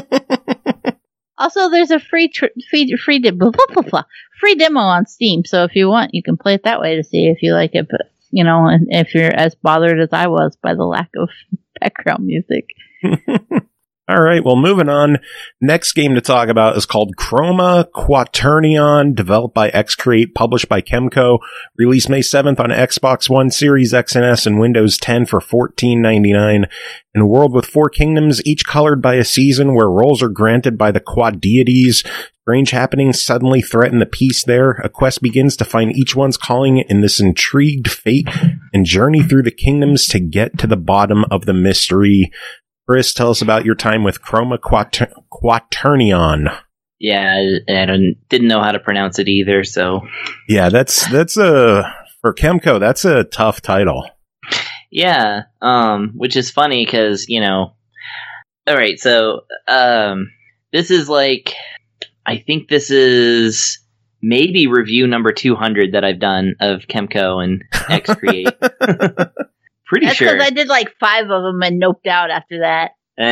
also, there's a free tr- free free, de- blah, blah, blah, blah, free demo on Steam. So if you want, you can play it that way to see if you like it. But you know, and if you're as bothered as I was by the lack of background music. All right, well, moving on. Next game to talk about is called Chroma Quaternion, developed by X-Create, published by Kemco, released May seventh on Xbox One, Series X and S, and Windows ten for fourteen ninety-nine. In a world with four kingdoms, each colored by a season where roles are granted by the quad deities, strange happenings suddenly threaten the peace there. A quest begins to find each one's calling in this intrigued fate and journey through the kingdoms to get to the bottom of the mystery. Chris, tell us about your time with Chroma Quater- Quaternion. Yeah, I, I don't, didn't know how to pronounce it either, so... Yeah, that's, that's a, for Kemco, that's a tough title. Yeah, um, which is funny because, you know... Alright, so, um, this is like... I think this is maybe review number two hundred that I've done of Kemco and X-Create. Pretty That's sure. because I did like five of them and noped out after that.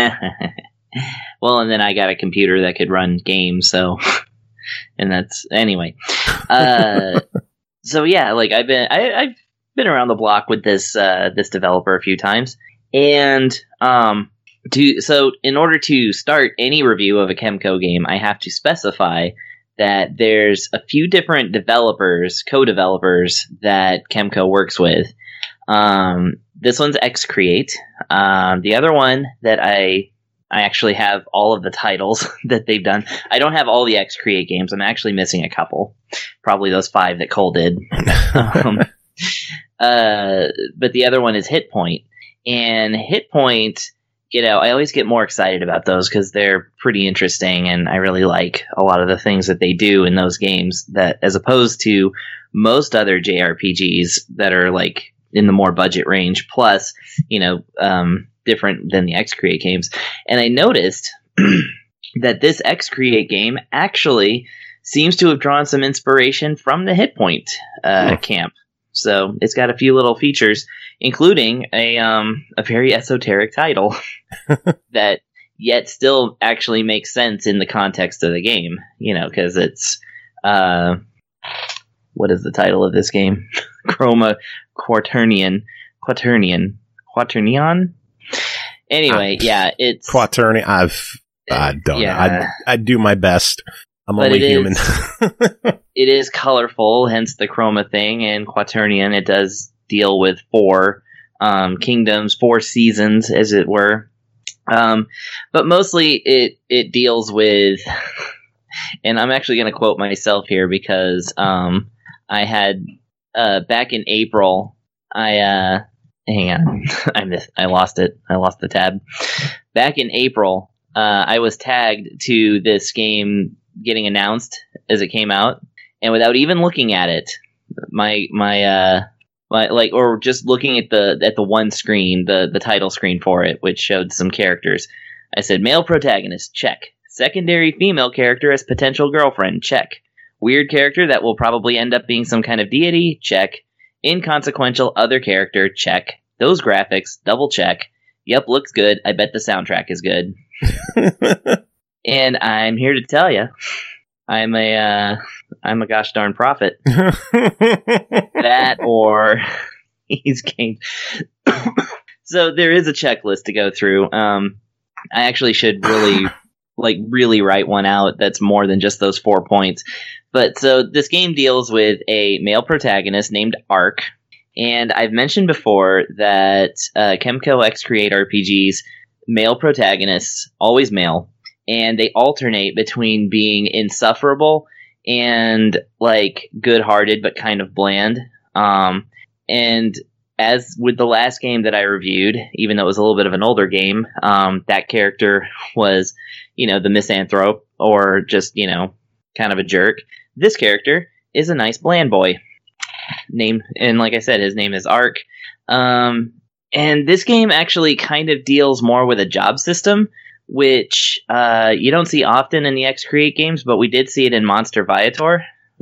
Well, and then I got a computer that could run games, so... And that's... Anyway. Uh, so yeah, like, I've been... I, I've been around the block with this, uh, this developer a few times. And, um... To, so, in order to start any review of a Kemco game, I have to specify that there's a few different developers, co-developers, that Kemco works with. Um, this one's X-Create. Um, the other one that I I actually have all of the titles that they've done. I don't have all the X-Create games. I'm actually missing a couple. Probably those five that Cole did. um, uh, but the other one is Hit Point. And Hit Point... You know, I always get more excited about those because they're pretty interesting, and I really like a lot of the things that they do in those games, that as opposed to most other J R P Gs that are like in the more budget range, plus, you know, um, different than the X-Create games. And I noticed that this X-Create game actually seems to have drawn some inspiration from the Hit Point uh, oh. camp. So it's got a few little features, including a um, a very esoteric title that yet still actually makes sense in the context of the game. You know, because it's uh, what is the title of this game? Chroma Quaternion, Quaternion, Quaternion. Anyway, uh, yeah, it's Quaternion. I've I don't yeah. know. I I do my best. I'm but only it human. Is, it is colorful, hence the chroma thing. And Quaternion, it does deal with four um, kingdoms, four seasons, as it were. Um, but mostly it, it deals with, and I'm actually going to quote myself here because um, I had, uh, back in April, I, uh, hang on, I missed, I lost it. I lost the tab. Back in April, uh, I was tagged to this game getting announced as it came out, and without even looking at it, my my uh my like or just looking at the at the one screen, the the title screen for it, which showed some characters, I said male protagonist, check. Secondary female character as potential girlfriend, check. Weird character that will probably end up being some kind of deity, check. Inconsequential other character, check. Those graphics, double check. Yep, looks good. I bet the soundtrack is good. And I'm here to tell you, I'm a, uh, I'm a gosh darn prophet. That or these games. So there is a checklist to go through. Um, I actually should really, like, really write one out that's more than just those four points. But so this game deals with a male protagonist named Ark. And I've mentioned before that uh, Kemco X-Create R P Gs, male protagonists, always male. And they alternate between being insufferable and like good-hearted but kind of bland. Um, and as with the last game that I reviewed, even though it was a little bit of an older game, um, that character was, you know, the misanthrope or just, you know, kind of a jerk. This character is a nice bland boy. Name and like I said, his name is Ark. Um, and this game actually kind of deals more with a job system, which uh, you don't see often in the X-Create games, but we did see it in Monster Viator,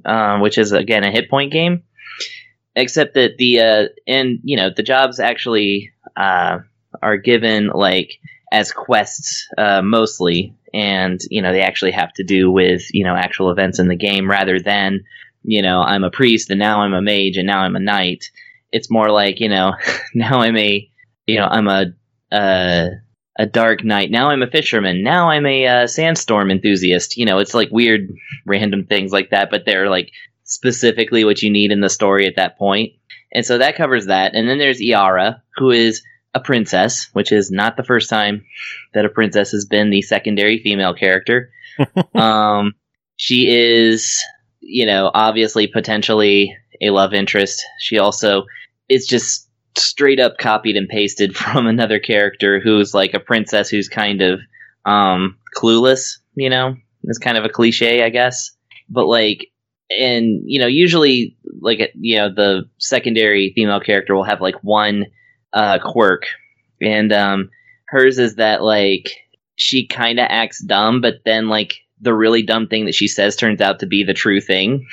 uh, which is again a hit point game. Except that the uh, and you know the jobs actually uh, are given like as quests uh, mostly, and you know they actually have to do with you know actual events in the game rather than you know I'm a priest and now I'm a mage and now I'm a knight. It's more like you know now I'm a you know I'm a uh, a dark knight, now I'm a fisherman, now I'm a uh, sandstorm enthusiast. You know it's like weird random things like that, but they're like specifically what you need in the story at that point. And so that covers that. And then there's Iara, who is a princess, which is not the first time that a princess has been the secondary female character. um, she is, you know, obviously potentially a love interest. She also is just straight up copied and pasted from another character who's like a princess who's kind of um, clueless, you know? It's kind of a cliche, I guess. But like, and, you know, usually, like, you know, the secondary female character will have, like, one uh, quirk. And um, hers is that, like, she kind of acts dumb, but then, like, the really dumb thing that she says turns out to be the true thing.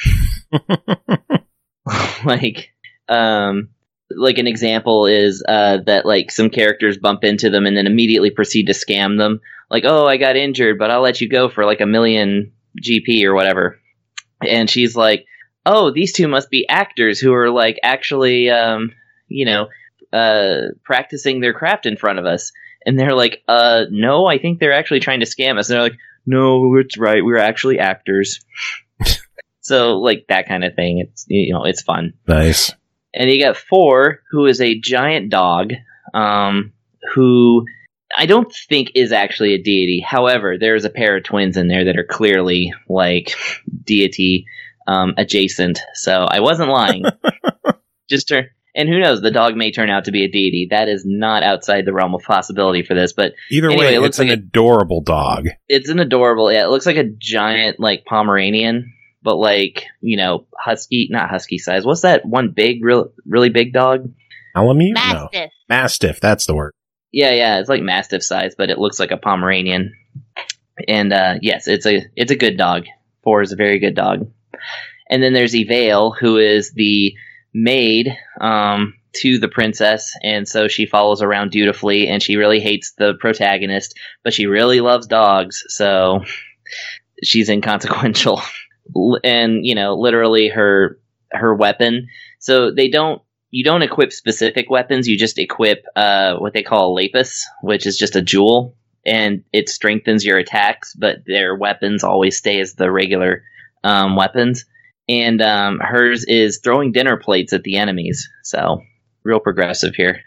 like, um, like, an example is uh, that, like, some characters bump into them and then immediately proceed to scam them. Like, oh, I got injured, but I'll let you go for, like, a million G P or whatever. And she's like, oh, these two must be actors who are, like, actually, um, you know, uh, practicing their craft in front of us. And they're like, uh, no, I think they're actually trying to scam us. And they're like, no, it's right. We're actually actors. So, like, that kind of thing. It's, you know, it's fun. Nice. And you got Four, who is a giant dog, um, who I don't think is actually a deity. However, there's a pair of twins in there that are clearly like deity um, adjacent. So I wasn't lying. Just turn, and who knows? The dog may turn out to be a deity. That is not outside the realm of possibility for this. But either anyway, way, it looks it's like an a, adorable dog. It's an adorable. Yeah, it looks like a giant like Pomeranian, but like you know husky, not husky size. What's that one big, real, really big dog? Malamute? Mastiff. No. Mastiff. That's the word. Yeah, yeah, it's like Mastiff size, but it looks like a Pomeranian. And uh, yes, it's a it's a good dog. Four is a very good dog. And then there's Evale, who is the maid um, to the princess, and so she follows around dutifully, and she really hates the protagonist, but she really loves dogs, so she's inconsequential. And you know, literally her her weapon. So they don't. You don't equip specific weapons, you just equip uh, what they call a lapis, which is just a jewel, and it strengthens your attacks, but their weapons always stay as the regular um, weapons. And um, hers is throwing dinner plates at the enemies, so real progressive here.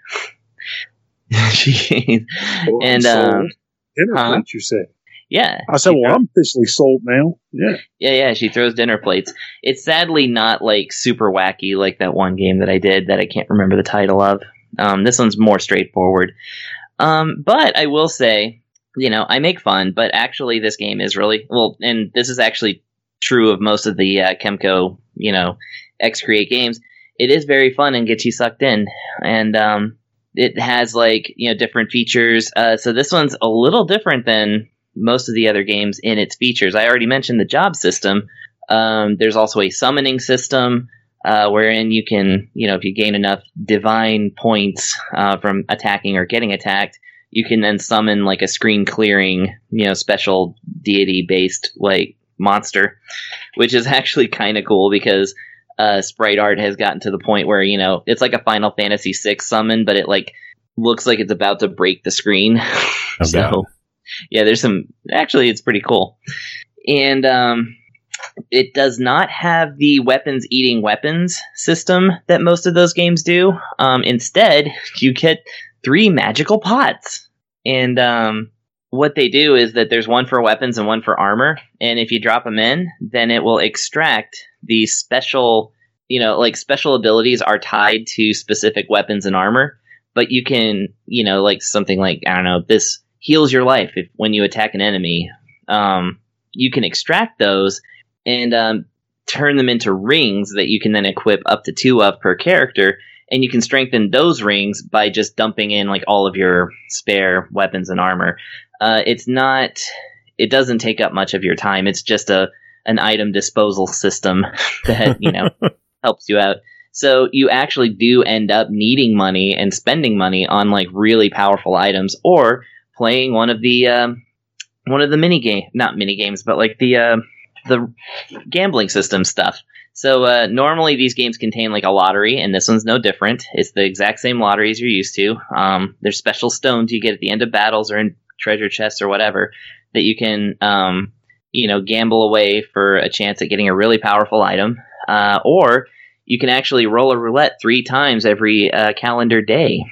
she, Well, and I'm um, sold. Dinner huh? plates, you say? Yeah. I said, well, I'm officially sold now. Yeah. Yeah, yeah, she throws dinner plates. It's sadly not, like, super wacky like that one game that I did that I can't remember the title of. Um, this one's more straightforward. Um, but I will say, you know, I make fun, but actually this game is really... Well, and this is actually true of most of the uh, Kemco, you know, X-Create games. It is very fun and gets you sucked in. And um, it has, like, you know, different features. Uh, so this one's a little different than... most of the other games in its features. I already mentioned the job system. Um, there's also a summoning system uh, wherein you can, you know, if you gain enough divine points uh, from attacking or getting attacked, you can then summon like a screen clearing, you know, special deity based like monster, which is actually kind of cool because uh, sprite art has gotten to the point where, you know, it's like a Final Fantasy six summon, but it like looks like it's about to break the screen. Oh, so. God. Yeah, there's some... Actually, it's pretty cool. And um, it does not have the weapons eating weapons system that most of those games do. Um, instead, you get three magical pots. And um, what they do is that there's one for weapons and one for armor. And if you drop them in, then it will extract the special... You know, like special abilities are tied to specific weapons and armor. But you can, you know, like something like, I don't know, this... heals your life if when you attack an enemy. Um, you can extract those and um, turn them into rings that you can then equip up to two of per character, and you can strengthen those rings by just dumping in like all of your spare weapons and armor. Uh, it's not, it doesn't take up much of your time. It's just a, an item disposal system that, you know, helps you out. So you actually do end up needing money and spending money on like really powerful items, or playing one of the um, one of the mini game, not mini games, but like the uh, the gambling system stuff. So uh, normally these games contain like a lottery, and this one's no different. It's the exact same lotteries you're used to. Um, there's special stones you get at the end of battles or in treasure chests or whatever that you can, um, you know, gamble away for a chance at getting a really powerful item. Uh, or you can actually roll a roulette three times every uh, calendar day.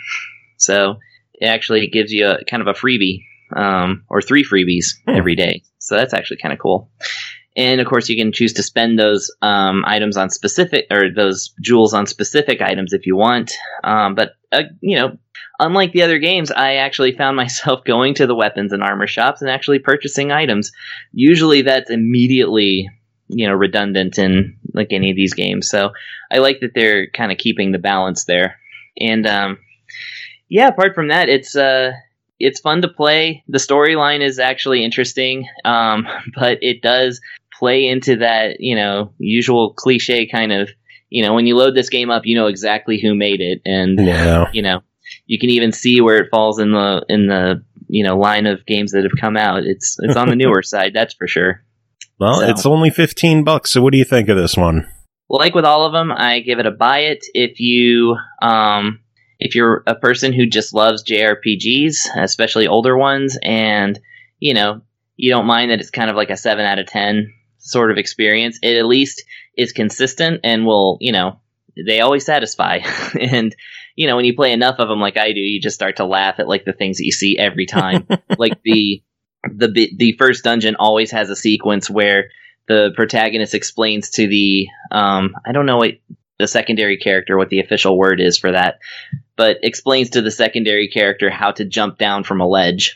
So it actually gives you a kind of a freebie, um, or three freebies hmm. every day. So that's actually kind of cool. And of course, you can choose to spend those um, items on specific, or those jewels on specific items if you want. Um, but uh, you know, unlike the other games, I actually found myself going to the weapons and armor shops and actually purchasing items. Usually, that's immediately, you know, redundant in like any of these games. So I like that they're kind of keeping the balance there. And um, yeah, apart from that, it's uh, it's fun to play. The storyline is actually interesting, um, but it does play into that, you know, usual cliche kind of, you know, when you load this game up, you know exactly who made it, and yeah. you know, you can even see where it falls in the in the you know line of games that have come out. It's it's on the newer side, that's for sure. Well, so. It's only fifteen bucks. So what do you think of this one? Like with all of them, I give it a buy it. If you um if you're a person who just loves J R P Gs, especially older ones, and you know you don't mind that it's kind of like a seven out of ten sort of experience, it at least is consistent and will, you know, they always satisfy. And you know, when you play enough of them like I do, you just start to laugh at like the things that you see every time. Like the the the first dungeon always has a sequence where the protagonist explains to the um I don't know what the secondary character, what the official word is for that, but explains to the secondary character how to jump down from a ledge.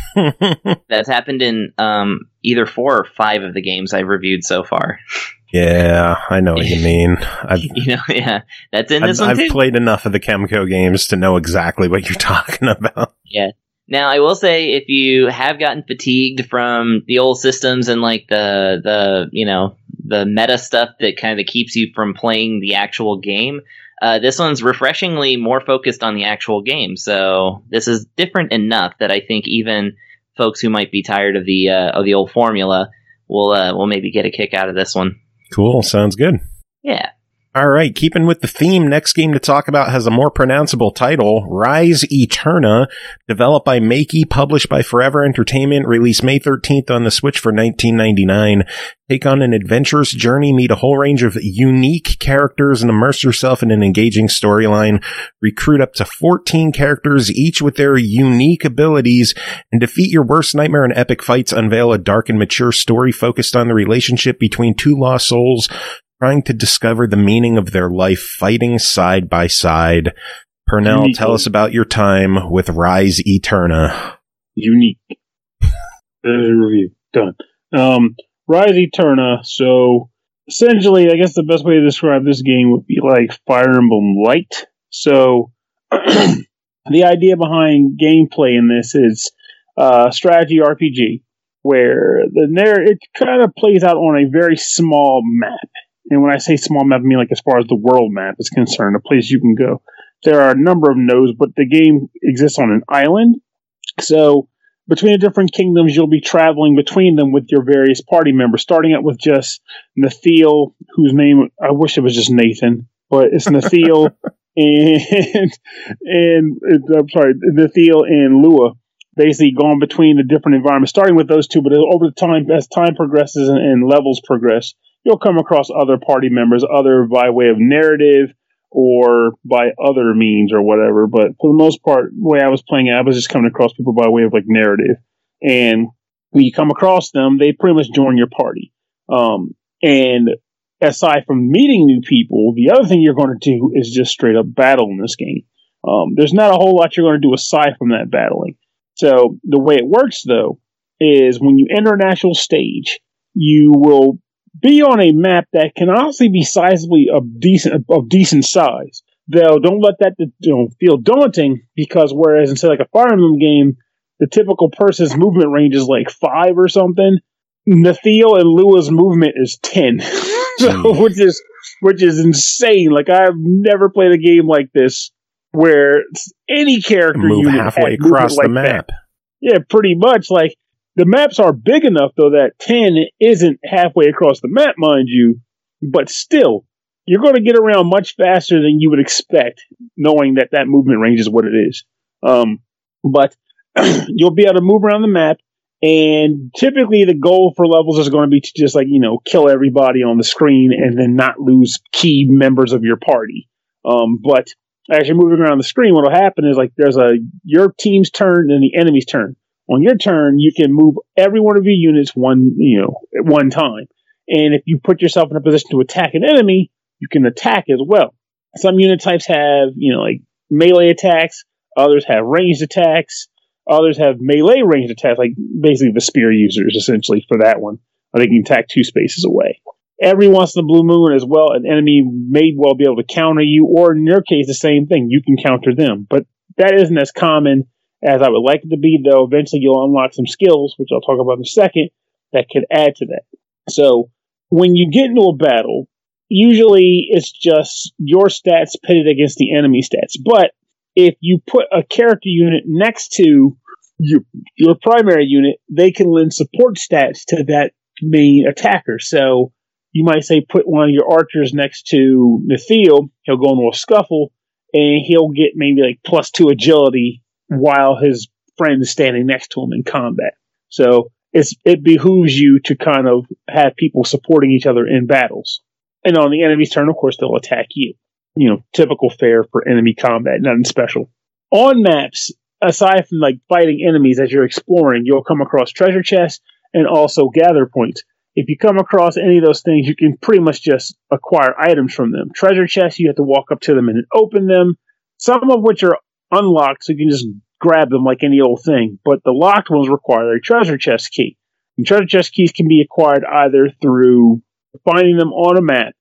That's happened in um either four or five of the games I've reviewed so far. Yeah, I know what you mean. I've, you know, yeah, that's in this I've, one too. I've played enough of the Kemco games to know exactly what you're talking about. Yeah. Now, I will say, if you have gotten fatigued from the old systems and like the the you know the meta stuff that kind of keeps you from playing the actual game, uh, this one's refreshingly more focused on the actual game. So this is different enough that I think even folks who might be tired of the uh, of the old formula will uh, will maybe get a kick out of this one. Cool, sounds good. Yeah. All right, keeping with the theme, next game to talk about has a more pronounceable title, Rise Eterna, developed by Makey, published by Forever Entertainment, released May thirteenth on the Switch for nineteen ninety-nine. Take on an adventurous journey, meet a whole range of unique characters, and immerse yourself in an engaging storyline. Recruit up to fourteen characters, each with their unique abilities, and defeat your worst nightmare in epic fights. Unveil a dark and mature story focused on the relationship between two lost souls, trying to discover the meaning of their life, fighting side by side. Pernell, unique. Tell us about your time with Rise Eterna. Unique. There's a review. Done. Um, Rise Eterna, so essentially, I guess the best way to describe this game would be like Fire Emblem Light. So the idea behind gameplay in this is uh, strategy R P G, where the narr- it kind of plays out on a very small map. And when I say small map, I mean like as far as the world map is concerned, a place you can go. There are a number of nodes, but the game exists on an island. So between the different kingdoms, you'll be traveling between them with your various party members, starting out with just Nathiel, whose name, I wish it was just Nathan, but it's Nathiel and, and I'm sorry, Nathiel and Lua, basically going between the different environments, starting with those two, but over the time, as time progresses and, and levels progress, you'll come across other party members, other by way of narrative or by other means or whatever. But for the most part, the way I was playing it, I was just coming across people by way of like narrative. And when you come across them, they pretty much join your party. Um, and aside from meeting new people, the other thing you're going to do is just straight up battle in this game. Um, there's not a whole lot you're going to do aside from that battling. So the way it works, though, is when you enter an actual stage, you will be on a map that can honestly be sizably of decent of decent size. Though don't let that you know, feel daunting, because whereas instead like a Fire Emblem game, the typical person's movement range is like five or something, Nathiel and Lua's movement is ten, so, which is which is insane. Like, I've never played a game like this where any character move unit halfway had across like the map. that. Yeah, pretty much. Like, the maps are big enough though that ten isn't halfway across the map, mind you, but still, you're going to get around much faster than you would expect, knowing that that movement range is what it is. Um, but you'll be able to move around the map. And typically the goal for levels is going to be to just, like, you know, kill everybody on the screen and then not lose key members of your party. Um, but as you're moving around the screen, what will happen is, like, there's a your team's turn and the enemy's turn. On your turn, you can move every one of your units one, you know, at one time. And if you put yourself in a position to attack an enemy, you can attack as well. Some unit types have, you know, like melee attacks. Others have ranged attacks. Others have melee ranged attacks, like basically the spear users, essentially, for that one. They can attack two spaces away. Every once in a blue moon as well, an enemy may well be able to counter you, or in your case, the same thing. You can counter them. But that isn't as common as I would like it to be, though. Eventually, you'll unlock some skills, which I'll talk about in a second, that could add to that. So, when you get into a battle, usually it's just your stats pitted against the enemy stats. But if you put a character unit next to your, your primary unit, they can lend support stats to that main attacker. So you might say put one of your archers next to Nathiel, he'll go into a scuffle, and he'll get maybe like plus two agility while his friend is standing next to him in combat. So it's, it behooves you to kind of have people supporting each other in battles. And on the enemy's turn, of course, they'll attack you. You know, typical fare for enemy combat, nothing special. On maps, aside from like fighting enemies as you're exploring, you'll come across treasure chests and also gather points. If you come across any of those things, you can pretty much just acquire items from them. Treasure chests, you have to walk up to them and open them, some of which are unlocked, so you can just grab them like any old thing. But the locked ones require a treasure chest key. And treasure chest keys can be acquired either through finding them on a map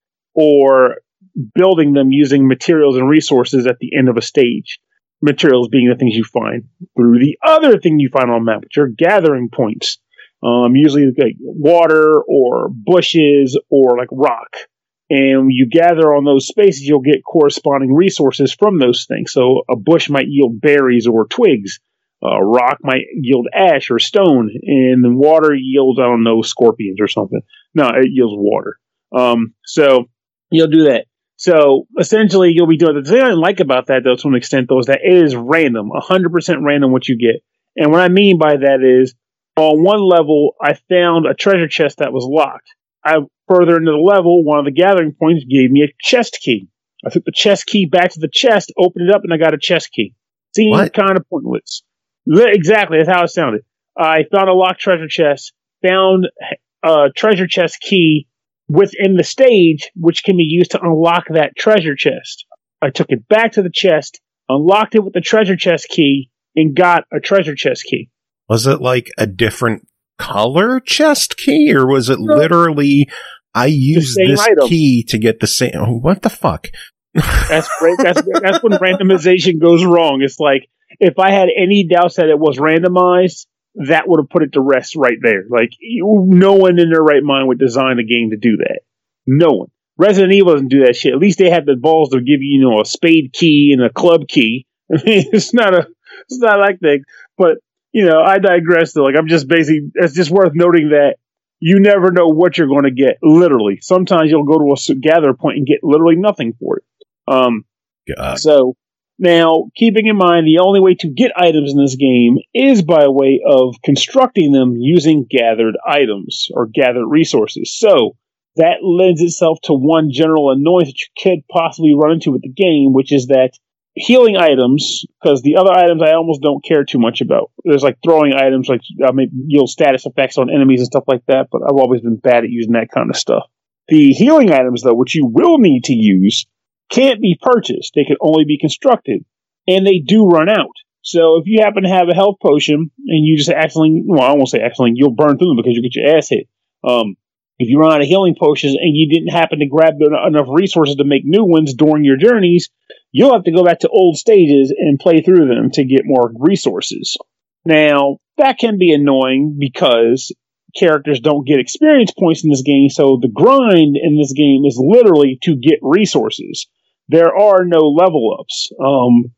or building them using materials and resources at the end of a stage. Materials being the things you find through the other thing you find on a map, which are gathering points. Um, usually like water or bushes or like rock. And when you gather on those spaces, you'll get corresponding resources from those things. So a bush might yield berries or twigs. A rock might yield ash or stone. And the water yields, I don't know, scorpions or something. No, it yields water. Um, so you'll do that. So essentially, you'll be doing the thing I like about that, though, to an extent, though, is that it is random, one hundred percent random what you get. And what I mean by that is, on one level, I found a treasure chest that was locked. I further into the level, one of the gathering points gave me a chest key. I took the chest key back to the chest, opened it up, and I got a chest key. Seemed kind of pointless. Exactly, that's how it sounded. I found a locked treasure chest, found a treasure chest key within the stage, which can be used to unlock that treasure chest. I took it back to the chest, unlocked it with the treasure chest key, and got a treasure chest key. Was it like a different color chest key, or was it no. literally, I used this item. key to get the same? What the fuck? That's great. That's, that's when randomization goes wrong. It's like, if I had any doubts that it was randomized, that would have put it to rest right there. Like, you, no one in their right mind would design a game to do that. No one. Resident Evil doesn't do that shit. At least they have the balls to give you, you know, a spade key and a club key. I mean, it's not a, it's not like that. But, you know, I digress though. Like, I'm just basically, it's just worth noting that you never know what you're going to get, literally. Sometimes you'll go to a gather point and get literally nothing for it. Um, God. So, now, keeping in mind the only way to get items in this game is by way of constructing them using gathered items or gathered resources. So, that lends itself to one general annoyance that you could possibly run into with the game, which is that healing items, because the other items I almost don't care too much about. There's like throwing items, like I mean, yield status effects on enemies and stuff like that, but I've always been bad at using that kind of stuff. The healing items, though, which you will need to use, can't be purchased. They can only be constructed, and they do run out. So if you happen to have a health potion and you just accidentally, well, I won't say accidentally, you'll burn through them because you get your ass hit. Um, if you run out of healing potions and you didn't happen to grab enough resources to make new ones during your journeys, you'll have to go back to old stages and play through them to get more resources. Now, that can be annoying because characters don't get experience points in this game, so the grind in this game is literally to get resources. There are no level ups. Um,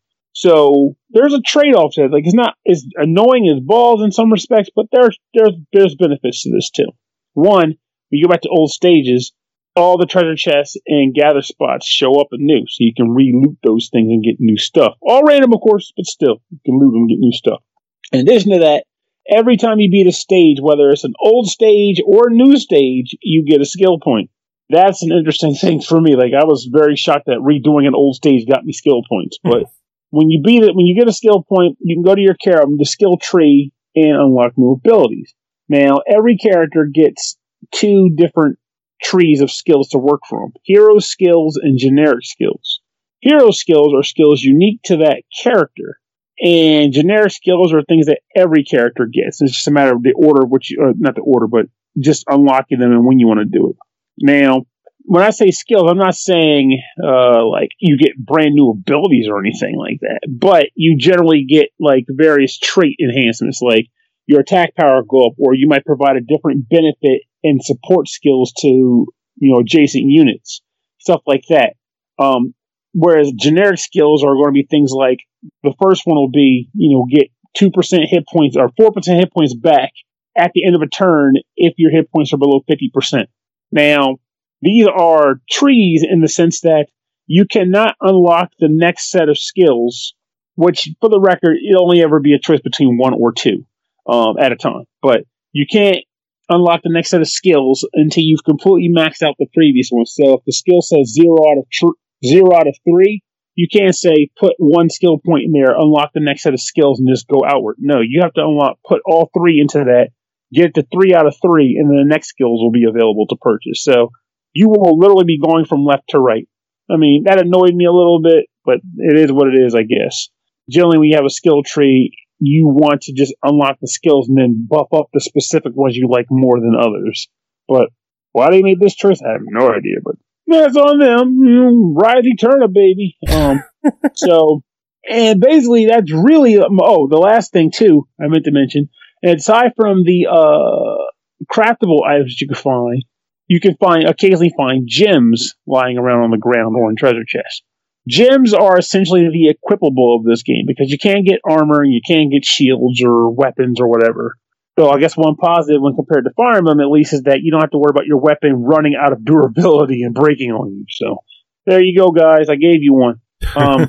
so there's a trade-off to it. Like, it's not as annoying as balls in some respects, but there's there's there's benefits to this too. One, when you go back to old stages, all the treasure chests and gather spots show up anew, so you can re-loot those things and get new stuff. All random, of course, but still, you can loot and get new stuff. In addition to that, every time you beat a stage, whether it's an old stage or a new stage, you get a skill point. That's an interesting thing for me. Like, I was very shocked that redoing an old stage got me skill points. But when you beat it, when you get a skill point, you can go to your character, the skill tree, and unlock new abilities. Now, every character gets two different trees of skills to work from. Hero skills and generic skills. Hero skills are skills unique to that character. And generic skills are things that every character gets. It's just a matter of the order, which uh, not the order, but just unlocking them and when you want to do it. Now, when I say skills, I'm not saying uh, like you get brand new abilities or anything like that, but you generally get like various trait enhancements, like your attack power go up, or you might provide a different benefit and support skills to, you know, adjacent units, stuff like that. Um, whereas generic skills are going to be things like, the first one will be, you know, get two percent hit points or four percent hit points back at the end of a turn if your hit points are below fifty percent. Now, these are trees in the sense that you cannot unlock the next set of skills, which, for the record, it'll only ever be a choice between one or two um, at a time. But you can't unlock the next set of skills until you've completely maxed out the previous one. So if the skill says zero out of tr- zero out of three, you can't say put one skill point in there, unlock the next set of skills, and just go outward. No, you have to unlock, put all three into that, get to three out of three, and then the next skills will be available to purchase. So you will literally be going from left to right. I mean, that annoyed me a little bit, but it is what it is, I guess. Generally, when you have a skill tree, you want to just unlock the skills and then buff up the specific ones you like more than others. But why they made this choice, I have no idea, but that's on them. Mm, Rise Eterna, baby. Um, so, and basically, that's really, um, oh, the last thing, too, I meant to mention, and aside from the uh, craftable items you can find, you can find occasionally find gems lying around on the ground or in treasure chests. Gems are essentially the equipable of this game because you can't get armor, you can't get shields or weapons or whatever. So I guess one positive when compared to Fire Emblem, at least, is that you don't have to worry about your weapon running out of durability and breaking on you. So there you go, guys. I gave you one. Um,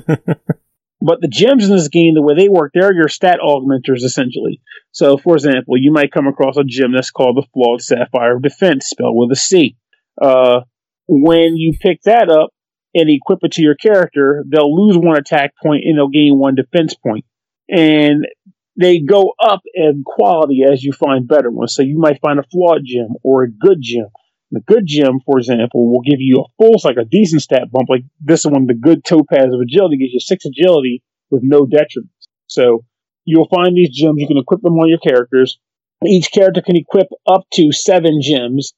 but the gems in this game, the way they work, they're your stat augmenters, essentially. So, for example, you might come across a gem that's called the Flawed Sapphire of Defense, spelled with a C. Uh, when you pick that up and equip it to your character, they'll lose one attack point and they'll gain one defense point. And they go up in quality as you find better ones. So you might find a flawed gem or a good gem. The good gem, for example, will give you a full, like a decent stat bump. Like this one, the good Topaz of Agility gives you six agility with no detriment. So you'll find these gems. You can equip them on your characters. Each character can equip up to seven gems.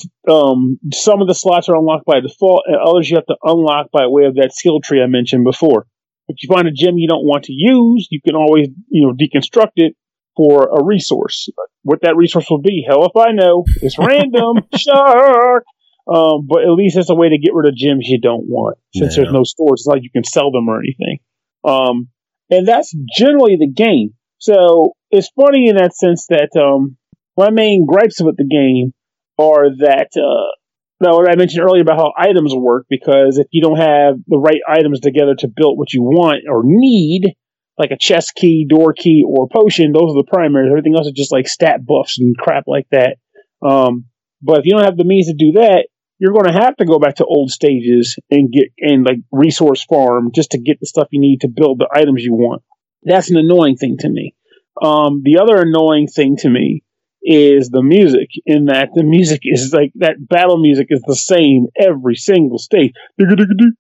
Um, some of the slots are unlocked by default, and others you have to unlock by way of that skill tree I mentioned before. If you find a gem you don't want to use, you can always, you know, deconstruct it for a resource. What that resource will be, hell if I know. It's random. Shark! Um, but at least it's a way to get rid of gems you don't want. Since yeah. there's no stores, it's not like you can sell them or anything. Um, and that's generally the game. So it's funny in that sense that um, my main gripes with the game are that uh, now, what I mentioned earlier about how items work, because if you don't have the right items together to build what you want or need, like a chest key, door key, or potion, those are the primaries. Everything else is just like stat buffs and crap like that. Um, but if you don't have the means to do that, you're going to have to go back to old stages and get and like resource farm just to get the stuff you need to build the items you want. That's an annoying thing to me. Um, the other annoying thing to me is the music, in that the music is like, that battle music is the same every single stage. Yeah,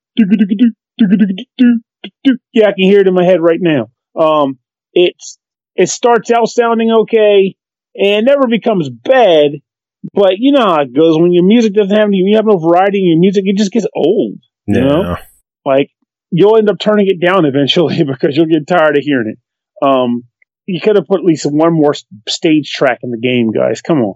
I can hear it in my head right now. Um, it's, it starts out sounding okay and never becomes bad, but you know how it goes when your music doesn't have any, you have no variety in your music, it just gets old. You yeah. know? Like, you'll end up turning it down eventually because you'll get tired of hearing it. Um, You could have put at least one more stage track in the game, guys. Come on.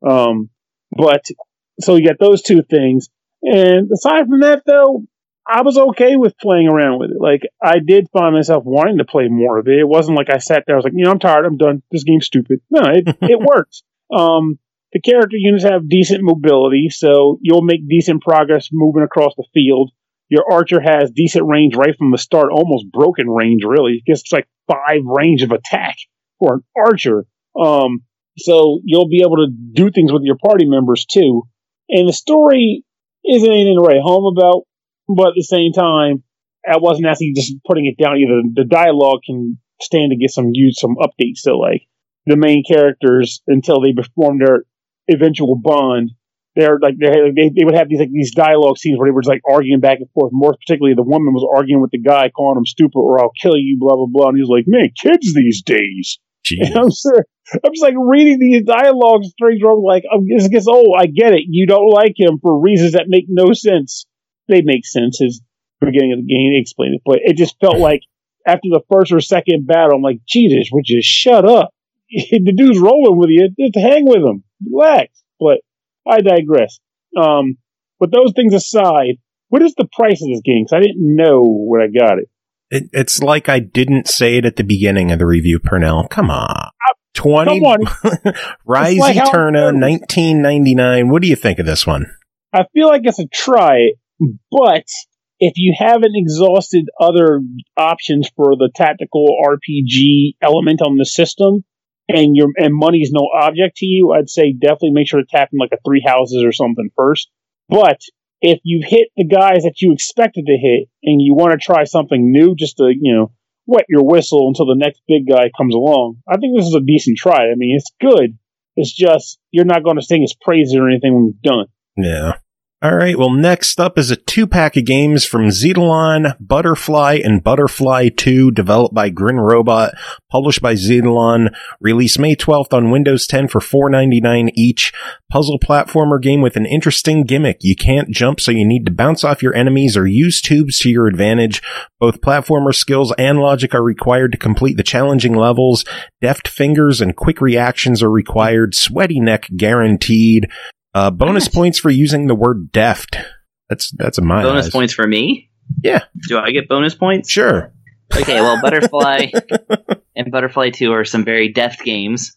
Um, but so you got those two things, and aside from that, though, I was okay with playing around with it. Like, I did find myself wanting to play more of it. It wasn't like I sat there, I was like, you know, I'm tired, I'm done. This game's stupid. No, it, it works. Um, the character units have decent mobility, so you'll make decent progress moving across the field. Your archer has decent range right from the start, almost broken range, really. It gets like five range of attack for an archer. Um, so you'll be able to do things with your party members, too. And the story isn't anything to write home about, but at the same time, I wasn't actually just putting it down either. The dialogue can stand to get some use some updates. So, like, the main characters, until they perform their eventual bond, they're like they they, they would have these like these dialogue scenes where they were just like arguing back and forth. More particularly, the woman was arguing with the guy, calling him stupid or I'll kill you, blah blah blah. And he was like, "Man, kids these days." And I'm sure, I'm just like reading these dialogue strings. Where I'm like, I'm, it gets old. I get it. You don't like him for reasons that make no sense. They make sense as the beginning of the game. They explain it, but it just felt like after the first or second battle, I'm like, Jesus, would you shut up? The dude's rolling with you. Just hang with him. Relax. But I digress. Um, but those things aside, what is the price of this game? Because I didn't know when I got it. it. It's like I didn't say it at the beginning of the review, Purnell. Come on. twenty Come on. Rise like Eterna, nineteen ninety-nine. What do you think of this one? I feel like it's a try, but if you haven't exhausted other options for the tactical R P G element on the system, and your and money's no object to you, I'd say definitely make sure to tap in like a Three Houses or something first. But if you've hit the guys that you expected to hit, and you want to try something new, just to, you know, wet your whistle until the next big guy comes along, I think this is a decent try. I mean, it's good. It's just you're not going to sing his praises or anything when you're done. Yeah. All right, well, next up is a two-pack of games from Zetalon, Butterfly and Butterfly two, developed by Grin Robot, published by Zetalon, released May twelfth on Windows ten for four ninety-nine each. Puzzle platformer game with an interesting gimmick. You can't jump, so you need to bounce off your enemies or use tubes to your advantage. Both platformer skills and logic are required to complete the challenging levels. Deft fingers and quick reactions are required. Sweaty neck guaranteed. Uh, bonus points for using the word deft. That's, that's a my Bonus eyes. points for me? Yeah. Do I get bonus points? Sure. Okay, well, Butterfly and Butterfly two are some very deft games.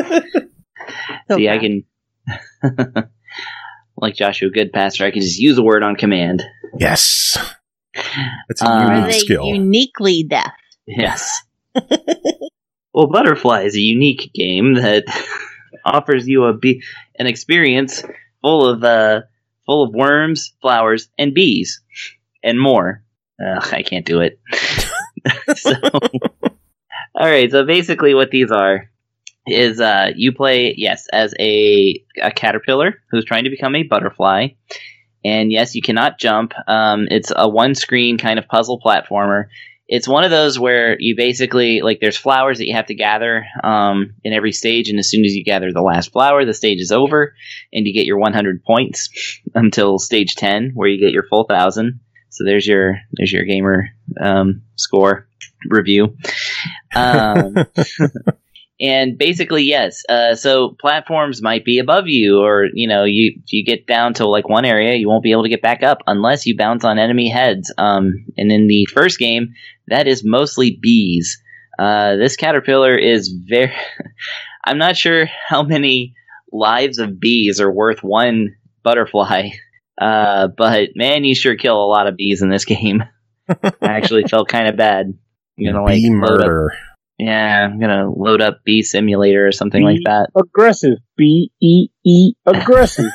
See, I can, like Joshua Goodpasser, I can just use a word on command. Yes. That's a Uh, unique Are they skill. uniquely deaf? Yes. Well, Butterfly is a unique game that offers you a be- an experience full of uh, full of worms, flowers, and bees, and more. Ugh, I can't do it. So, all right. So basically, what these are is uh, you play yes as a a caterpillar who's trying to become a butterfly, and yes, you cannot jump. Um, it's a one screen kind of puzzle platformer. It's one of those where you basically, like, there's flowers that you have to gather um, in every stage, and as soon as you gather the last flower, the stage is over, and you get your one hundred points until stage ten, where you get your full one thousand. So there's your there's your gamer um, score review. Um, and basically, yes, uh, so platforms might be above you, or, you know, you if you get down to, like, one area, you won't be able to get back up unless you bounce on enemy heads. Um, and in the first game, that is mostly bees. Uh, this caterpillar is very... I'm not sure how many lives of bees are worth one butterfly, uh, but, man, you sure kill a lot of bees in this game. I actually felt kind of bad. I'm gonna, like, Bee load up- murder. Yeah, I'm gonna load up Bee Simulator or something like Be that. Aggressive. B E E aggressive.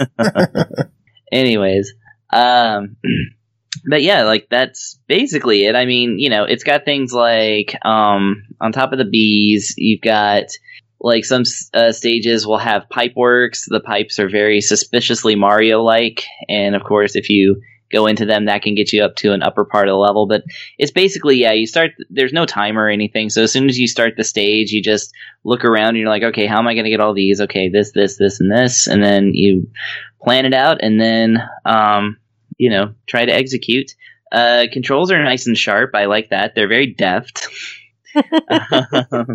Anyways, um, but yeah, like, that's basically it. I mean, you know, it's got things like, um, on top of the bees, you've got, like, some uh, stages will have pipe works. The pipes are very suspiciously Mario-like, and of course, if you go into them, that can get you up to an upper part of the level. But it's basically, yeah, you start, there's no timer or anything, so as soon as you start the stage, you just look around and you're like, okay, how am I going to get all these? Okay, this, this, this, and this, and then you plan it out, and then, um, you know, try to execute. Uh, controls are nice and sharp. I like that. They're very deft. um,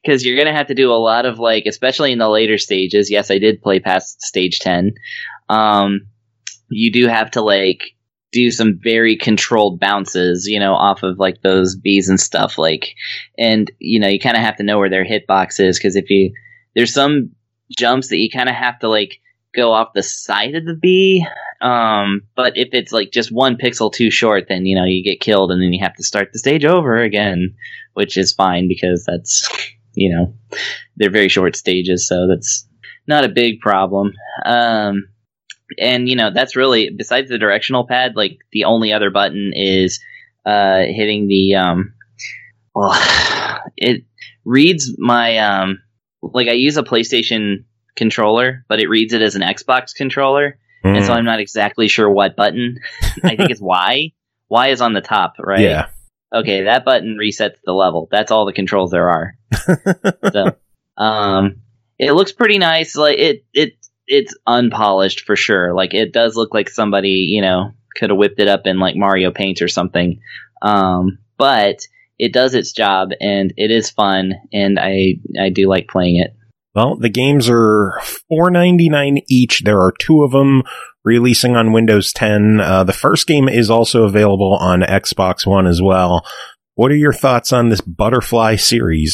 because you're gonna have to do a lot of like, especially in the later stages. Yes, I did play past stage ten. Um, you do have to like do some very controlled bounces, you know, off of like those bees and stuff. Like, and you know, you kind of have to know where their hitbox is, because if you there's some jumps that you kind of have to like go off the side of the bee. Um, but if it's like just one pixel too short, then, you know, you get killed and then you have to start the stage over again, which is fine because that's, you know, they're very short stages. So that's not a big problem. Um, and, you know, that's really, besides the directional pad, like the only other button is uh, hitting the, um, well, it reads my, um, like I use a PlayStation controller, but it reads it as an Xbox controller. Mm. And so I'm not exactly sure what button. I think it's Y. Y is on the top, right? Yeah. Okay, that button resets the level. That's all the controls there are. So, um, it looks pretty nice. Like it, it, it's unpolished for sure. Like it does look like somebody, you know, could have whipped it up in like Mario Paint or something. Um, but it does its job and it is fun, and I, I do like playing it. Well, the games are four ninety-nine each. There are two of them releasing on Windows ten. Uh, the first game is also available on Xbox One as well. What are your thoughts on this Butterfly series?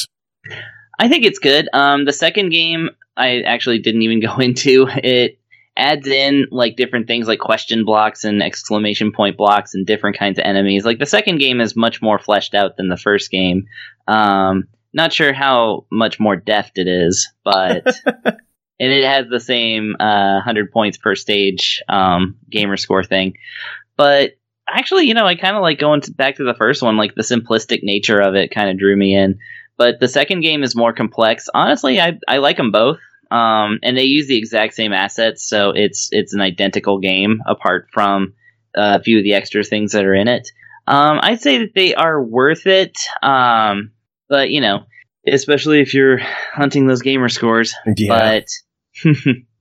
I think it's good. Um, the second game I actually didn't even go into. It adds in like different things like question blocks and exclamation point blocks and different kinds of enemies. Like the second game is much more fleshed out than the first game. Um, Not sure how much more deft it is, but and it has the same uh, one hundred points per stage um, gamer score thing. But actually, you know, I kind of like going to, back to the first one. Like the simplistic nature of it kind of drew me in. But the second game is more complex. Honestly, I I like them both, um, and they use the exact same assets, so it's it's an identical game apart from uh, a few of the extra things that are in it. Um, I'd say that they are worth it. Um, But, you know, especially if you're hunting those gamer scores. Yeah. But,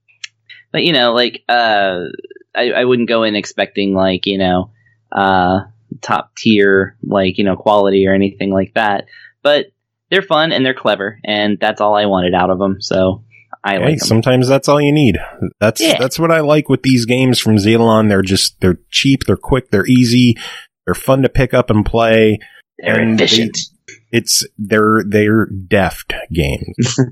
but you know, like, uh, I, I wouldn't go in expecting, like, you know, uh, top tier, like, you know, quality or anything like that. But they're fun and they're clever, and that's all I wanted out of them. So I hey, like them. Sometimes that's all you need. That's Yeah. that's what I like with these games from Xelalon. They're just, they're cheap, they're quick, they're easy, they're fun to pick up and play. They're and efficient. They, It's they're they're deft games.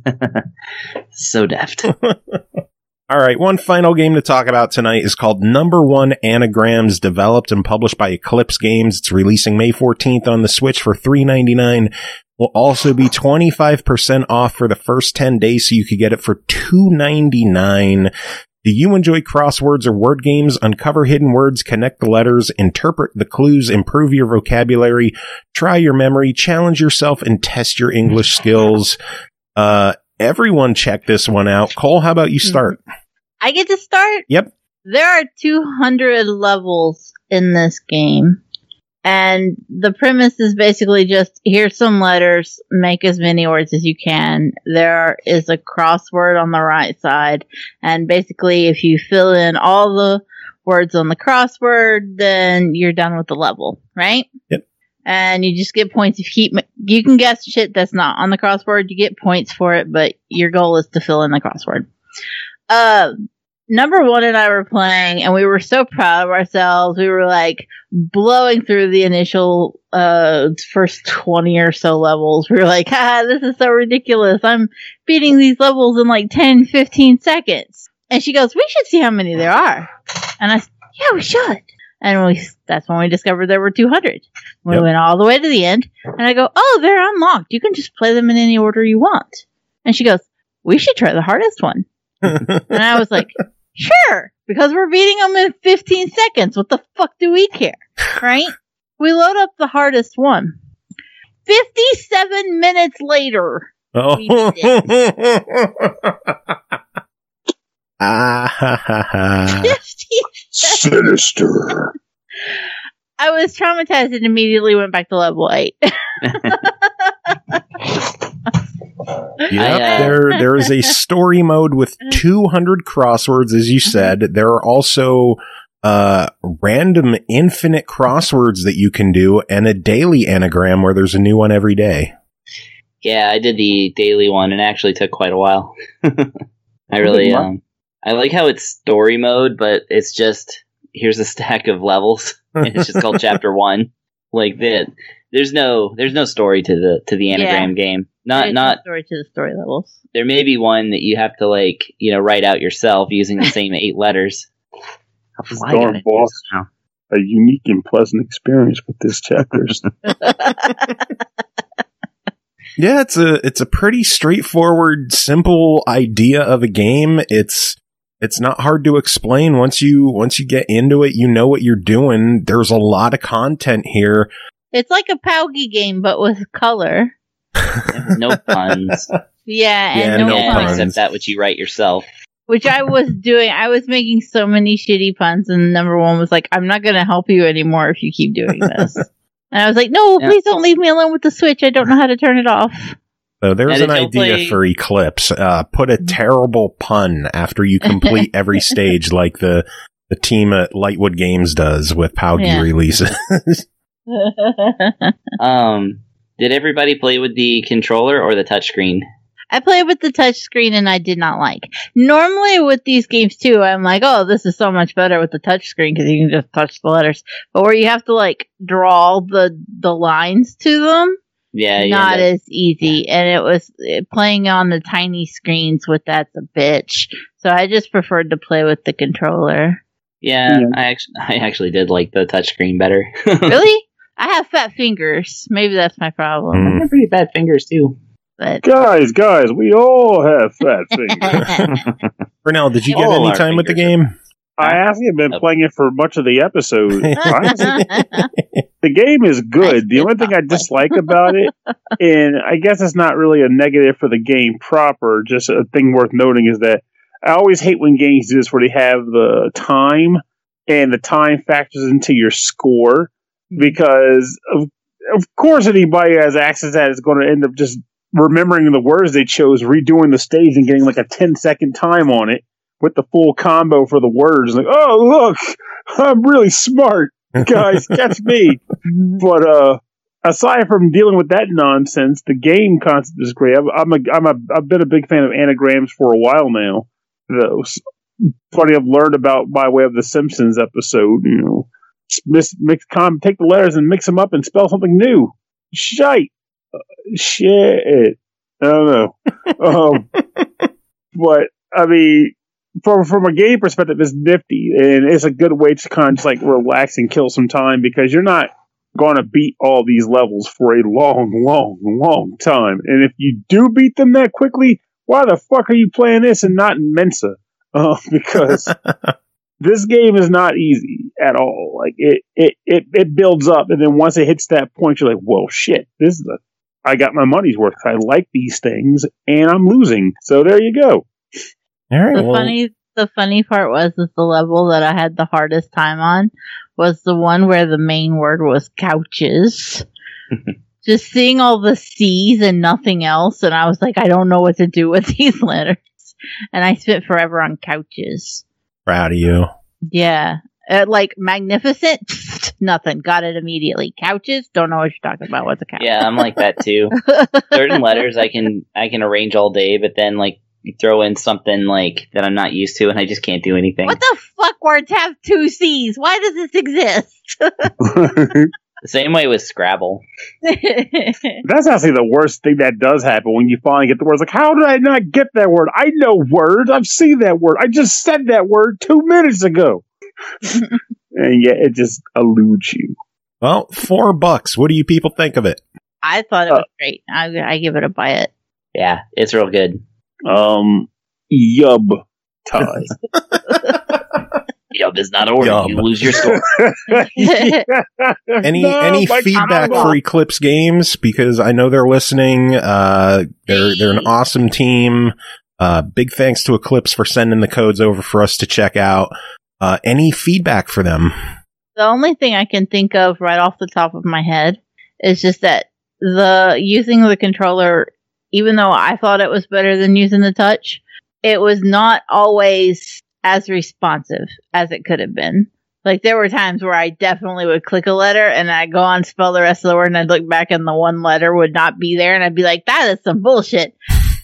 So deft. All right, one final game to talk about tonight is called Number One Anagrams, developed and published by Eclipse Games. It's releasing May fourteenth on the Switch for three ninety-nine. Will also be twenty-five percent off for the first ten days, so you could get it for two ninety-nine. Do you enjoy crosswords or word games? Uncover hidden words, connect the letters, interpret the clues, improve your vocabulary, try your memory, challenge yourself, and test your English skills. Uh, everyone check this one out. Cole, how about you start? I get to start? Yep. There are two hundred levels in this game. And the premise is basically just, here's some letters, make as many words as you can. There is a crossword on the right side. And basically, if you fill in all the words on the crossword, then you're done with the level, right? Yep. And you just get points if you keep, you can guess shit that's not on the crossword. You get points for it, but your goal is to fill in the crossword. Uh, Number one and I were playing, and we were so proud of ourselves. We were like blowing through the initial uh first twenty or so levels. We were like, ha, this is so ridiculous. I'm beating these levels in like ten, fifteen seconds. And she goes, we should see how many there are. And I said, yeah, we should. And we that's when we discovered there were two hundred. We Yep. went all the way to the end, and I go, oh, they're unlocked. You can just play them in any order you want. And she goes, we should try the hardest one. And I was like, sure, because we're beating them in fifteen seconds. What the fuck do we care? Right? We load up the hardest one. fifty-seven minutes later. Oh. We did Ah, ha, ha, ha. fifty-seven. Sinister. I was traumatized and immediately went back to level eight. Yep, I, uh, there there is a story mode with two hundred crosswords, as you said. There are also uh, random infinite crosswords that you can do, and a daily anagram where there's a new one every day. Yeah, I did the daily one, and it actually took quite a while. I really, um, I like how it's story mode, but it's just here's a stack of levels, and it's just called Chapter One. Like that, there's no, there's no story to the to the anagram yeah. game. Not There's not no story to the story levels. There may be one that you have to like you know write out yourself using the same eight letters. Darn boss, a unique and pleasant experience with this chapters. Yeah, it's a it's a pretty straightforward, simple idea of a game. It's it's not hard to explain once you once you get into it. You know what you're doing. There's a lot of content here. It's like a Paugy game, but with color. No puns. Yeah, and yeah, no, no puns. Except that which you write yourself. Which I was doing. I was making so many shitty puns, and number one was like, I'm not going to help you anymore if you keep doing this. And I was like, no, yeah. please don't leave me alone with the Switch. I don't know how to turn it off. So there's an idea play... for Eclipse. Uh, put a terrible pun after you complete every stage like the, the team at Lightwood Games does with Paugy yeah. releases. um, did everybody play with the controller or the touchscreen? I played with the touchscreen and I did not like. Normally with these games too, I'm like, oh, this is so much better with the touchscreen because you can just touch the letters. But where you have to like draw the the lines to them, yeah, not as easy. And it was it, playing on the tiny screens with that's a bitch. So I just preferred to play with the controller. Yeah, yeah. I actually I actually did like the touchscreen better. Really? I have fat fingers. Maybe that's my problem. Mm. I have pretty bad fingers too. But guys, guys, we all have fat fingers. Renell, did you get all any time with the game? I actually have been oh. playing it for much of the episode. The game is good. The only thing I dislike about it, and I guess it's not really a negative for the game proper, just a thing worth noting is that I always hate when games do this where they have the time, and the time factors into your score, because of, of course anybody who has access to that is going to end up just remembering the words they chose, redoing the stage, and getting like a ten second time on it with the full combo for the words. Like, oh, look, I'm really smart. Guys, catch me. But uh, aside from dealing with that nonsense, the game concept is great. I'm, I'm a, I'm a, I've been a big fan of anagrams for a while now. Those funny I've learned about by way of the Simpsons episode. You know, mix, mix, com, take the letters and mix them up and spell something new. Shite. Shit. I don't know. um, but, I mean, from from a game perspective, it's nifty, and it's a good way to kind of just like relax and kill some time, because you're not going to beat all these levels for a long, long, long time. And if you do beat them that quickly, why the fuck are you playing this and not in Mensa? Uh, because this game is not easy at all. Like it, it, it, it builds up, and then once it hits that point, you're like, "Whoa, shit! This is a I got my money's worth. I like these things, and I'm losing." So there you go. All right. The well. funny, the funny part was that the level that I had the hardest time on was the one where the main word was couches. Just seeing all the C's and nothing else, and I was like, I don't know what to do with these letters. And I spent forever on couches. Proud of you. Yeah. Uh, like, magnificent? Nothing. Got it immediately. Couches? Don't know what you're talking about. What's a couch? Yeah, I'm like that too. Certain letters I can I can arrange all day, but then like you throw in something like that I'm not used to, and I just can't do anything. What the fuck words have two C's? Why does this exist? The same way with Scrabble. That's actually the worst thing that does happen when you finally get the words. Like, how did I not get that word? I know words. I've seen that word. I just said that word two minutes ago. And yet it just eludes you. Well, four bucks. What do you people think of it? I thought it was uh, great. I, I give it a buy it. Yeah, it's real good. Um, yub tie. Yub is not a word. Yub. You lose your score. any no, any feedback for Eclipse Games? Because I know they're listening. Uh, they're they're an awesome team. Uh, big thanks to Eclipse for sending the codes over for us to check out. Uh, any feedback for them? The only thing I can think of right off the top of my head is just that the using the controller, even though I thought it was better than using the touch, it was not always as responsive as it could have been. Like, there were times where I definitely would click a letter and I'd go on, spell the rest of the word, and I'd look back and the one letter would not be there, and I'd be like, that is some bullshit.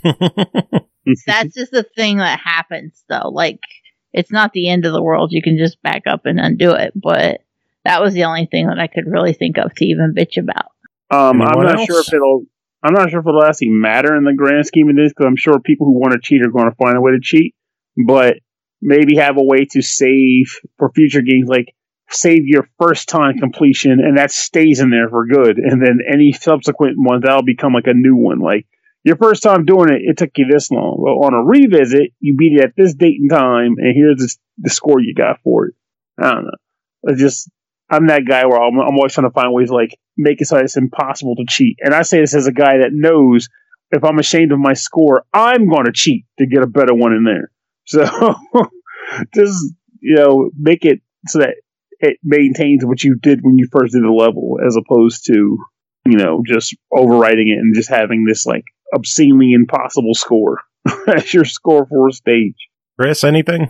That's just a thing that happens, though. Like, it's not the end of the world. You can just back up and undo it. But that was the only thing that I could really think of to even bitch about. Um, I'm not else? sure if it'll. I'm not sure if it'll actually matter in the grand scheme of this, because I'm sure people who want to cheat are going to find a way to cheat. But maybe have a way to save for future games, like save your first time completion, and that stays in there for good. And then any subsequent ones, that'll become like a new one. Like, your first time doing it, it took you this long. Well, on a revisit, you beat it at this date and time, and here's the, the score you got for it. I don't know. It's just, I'm that guy where I'm, I'm always trying to find ways to, like, make it so it's impossible to cheat. And I say this as a guy that knows if I'm ashamed of my score, I'm going to cheat to get a better one in there. So just, you know, make it so that it maintains what you did when you first did the level, as opposed to, you know, just overwriting it and just having this, like, obscenely impossible score as your score for a stage. Chris, anything?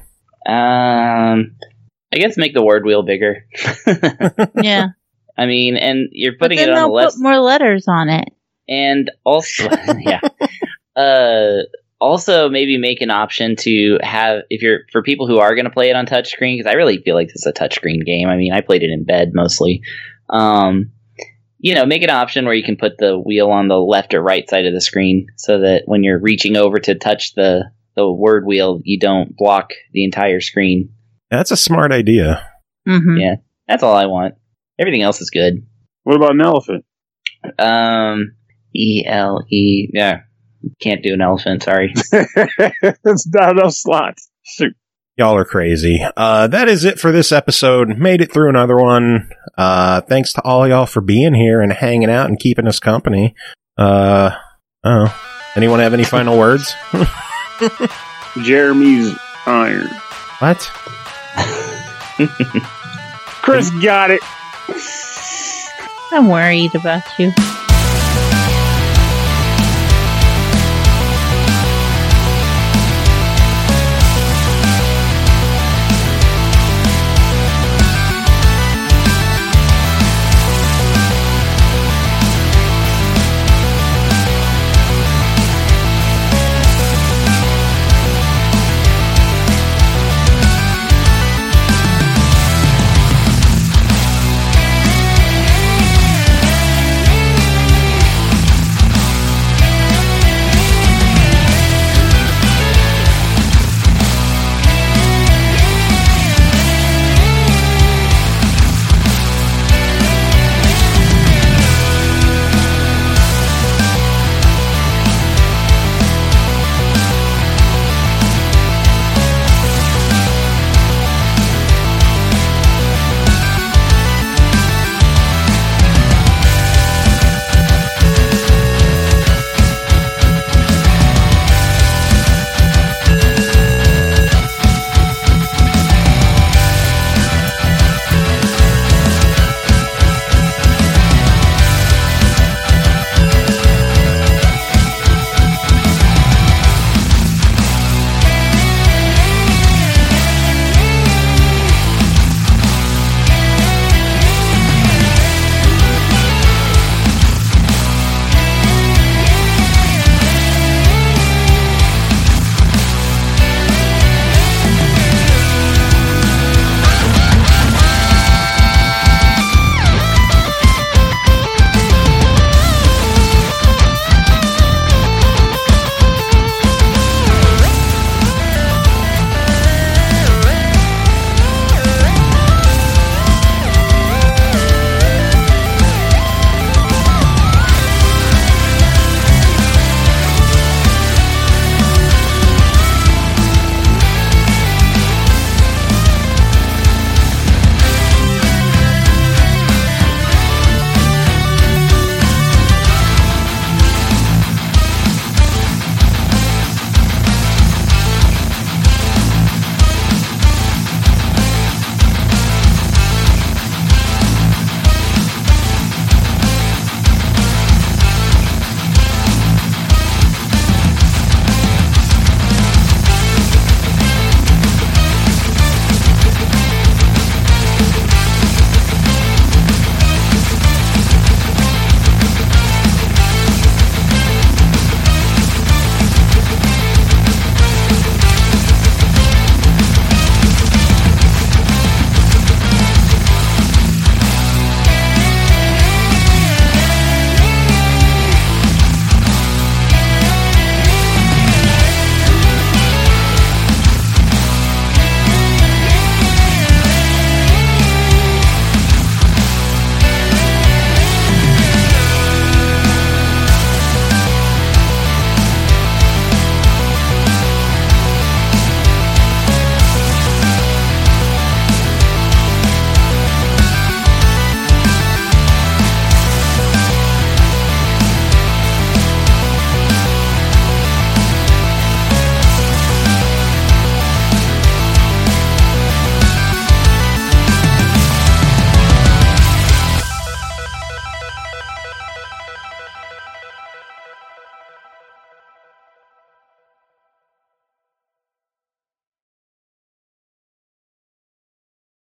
Um, I guess make the word wheel bigger. Yeah. I mean, and you're But putting then it on they'll the list. put more letters on it. And also, yeah. Uh, also, maybe make an option to have, if you're, for people who are going to play it on touchscreen, because I really feel like this is a touchscreen game. I mean, I played it in bed mostly. Um, you know, make an option where you can put the wheel on the left or right side of the screen, so that when you're reaching over to touch the, the word wheel, you don't block the entire screen. That's a smart idea. Mm-hmm. Yeah, that's all I want. Everything else is good. What about an elephant? Um, E L E. Yeah, can't do an elephant. Sorry. That's not enough slots. Shoot. Y'all are crazy. Uh, that is it for this episode. Made it through another one. Uh, thanks to all y'all for being here and hanging out and keeping us company. Uh, oh, anyone have any final words? Jeremy's iron. What? Chris got it. I'm worried about you.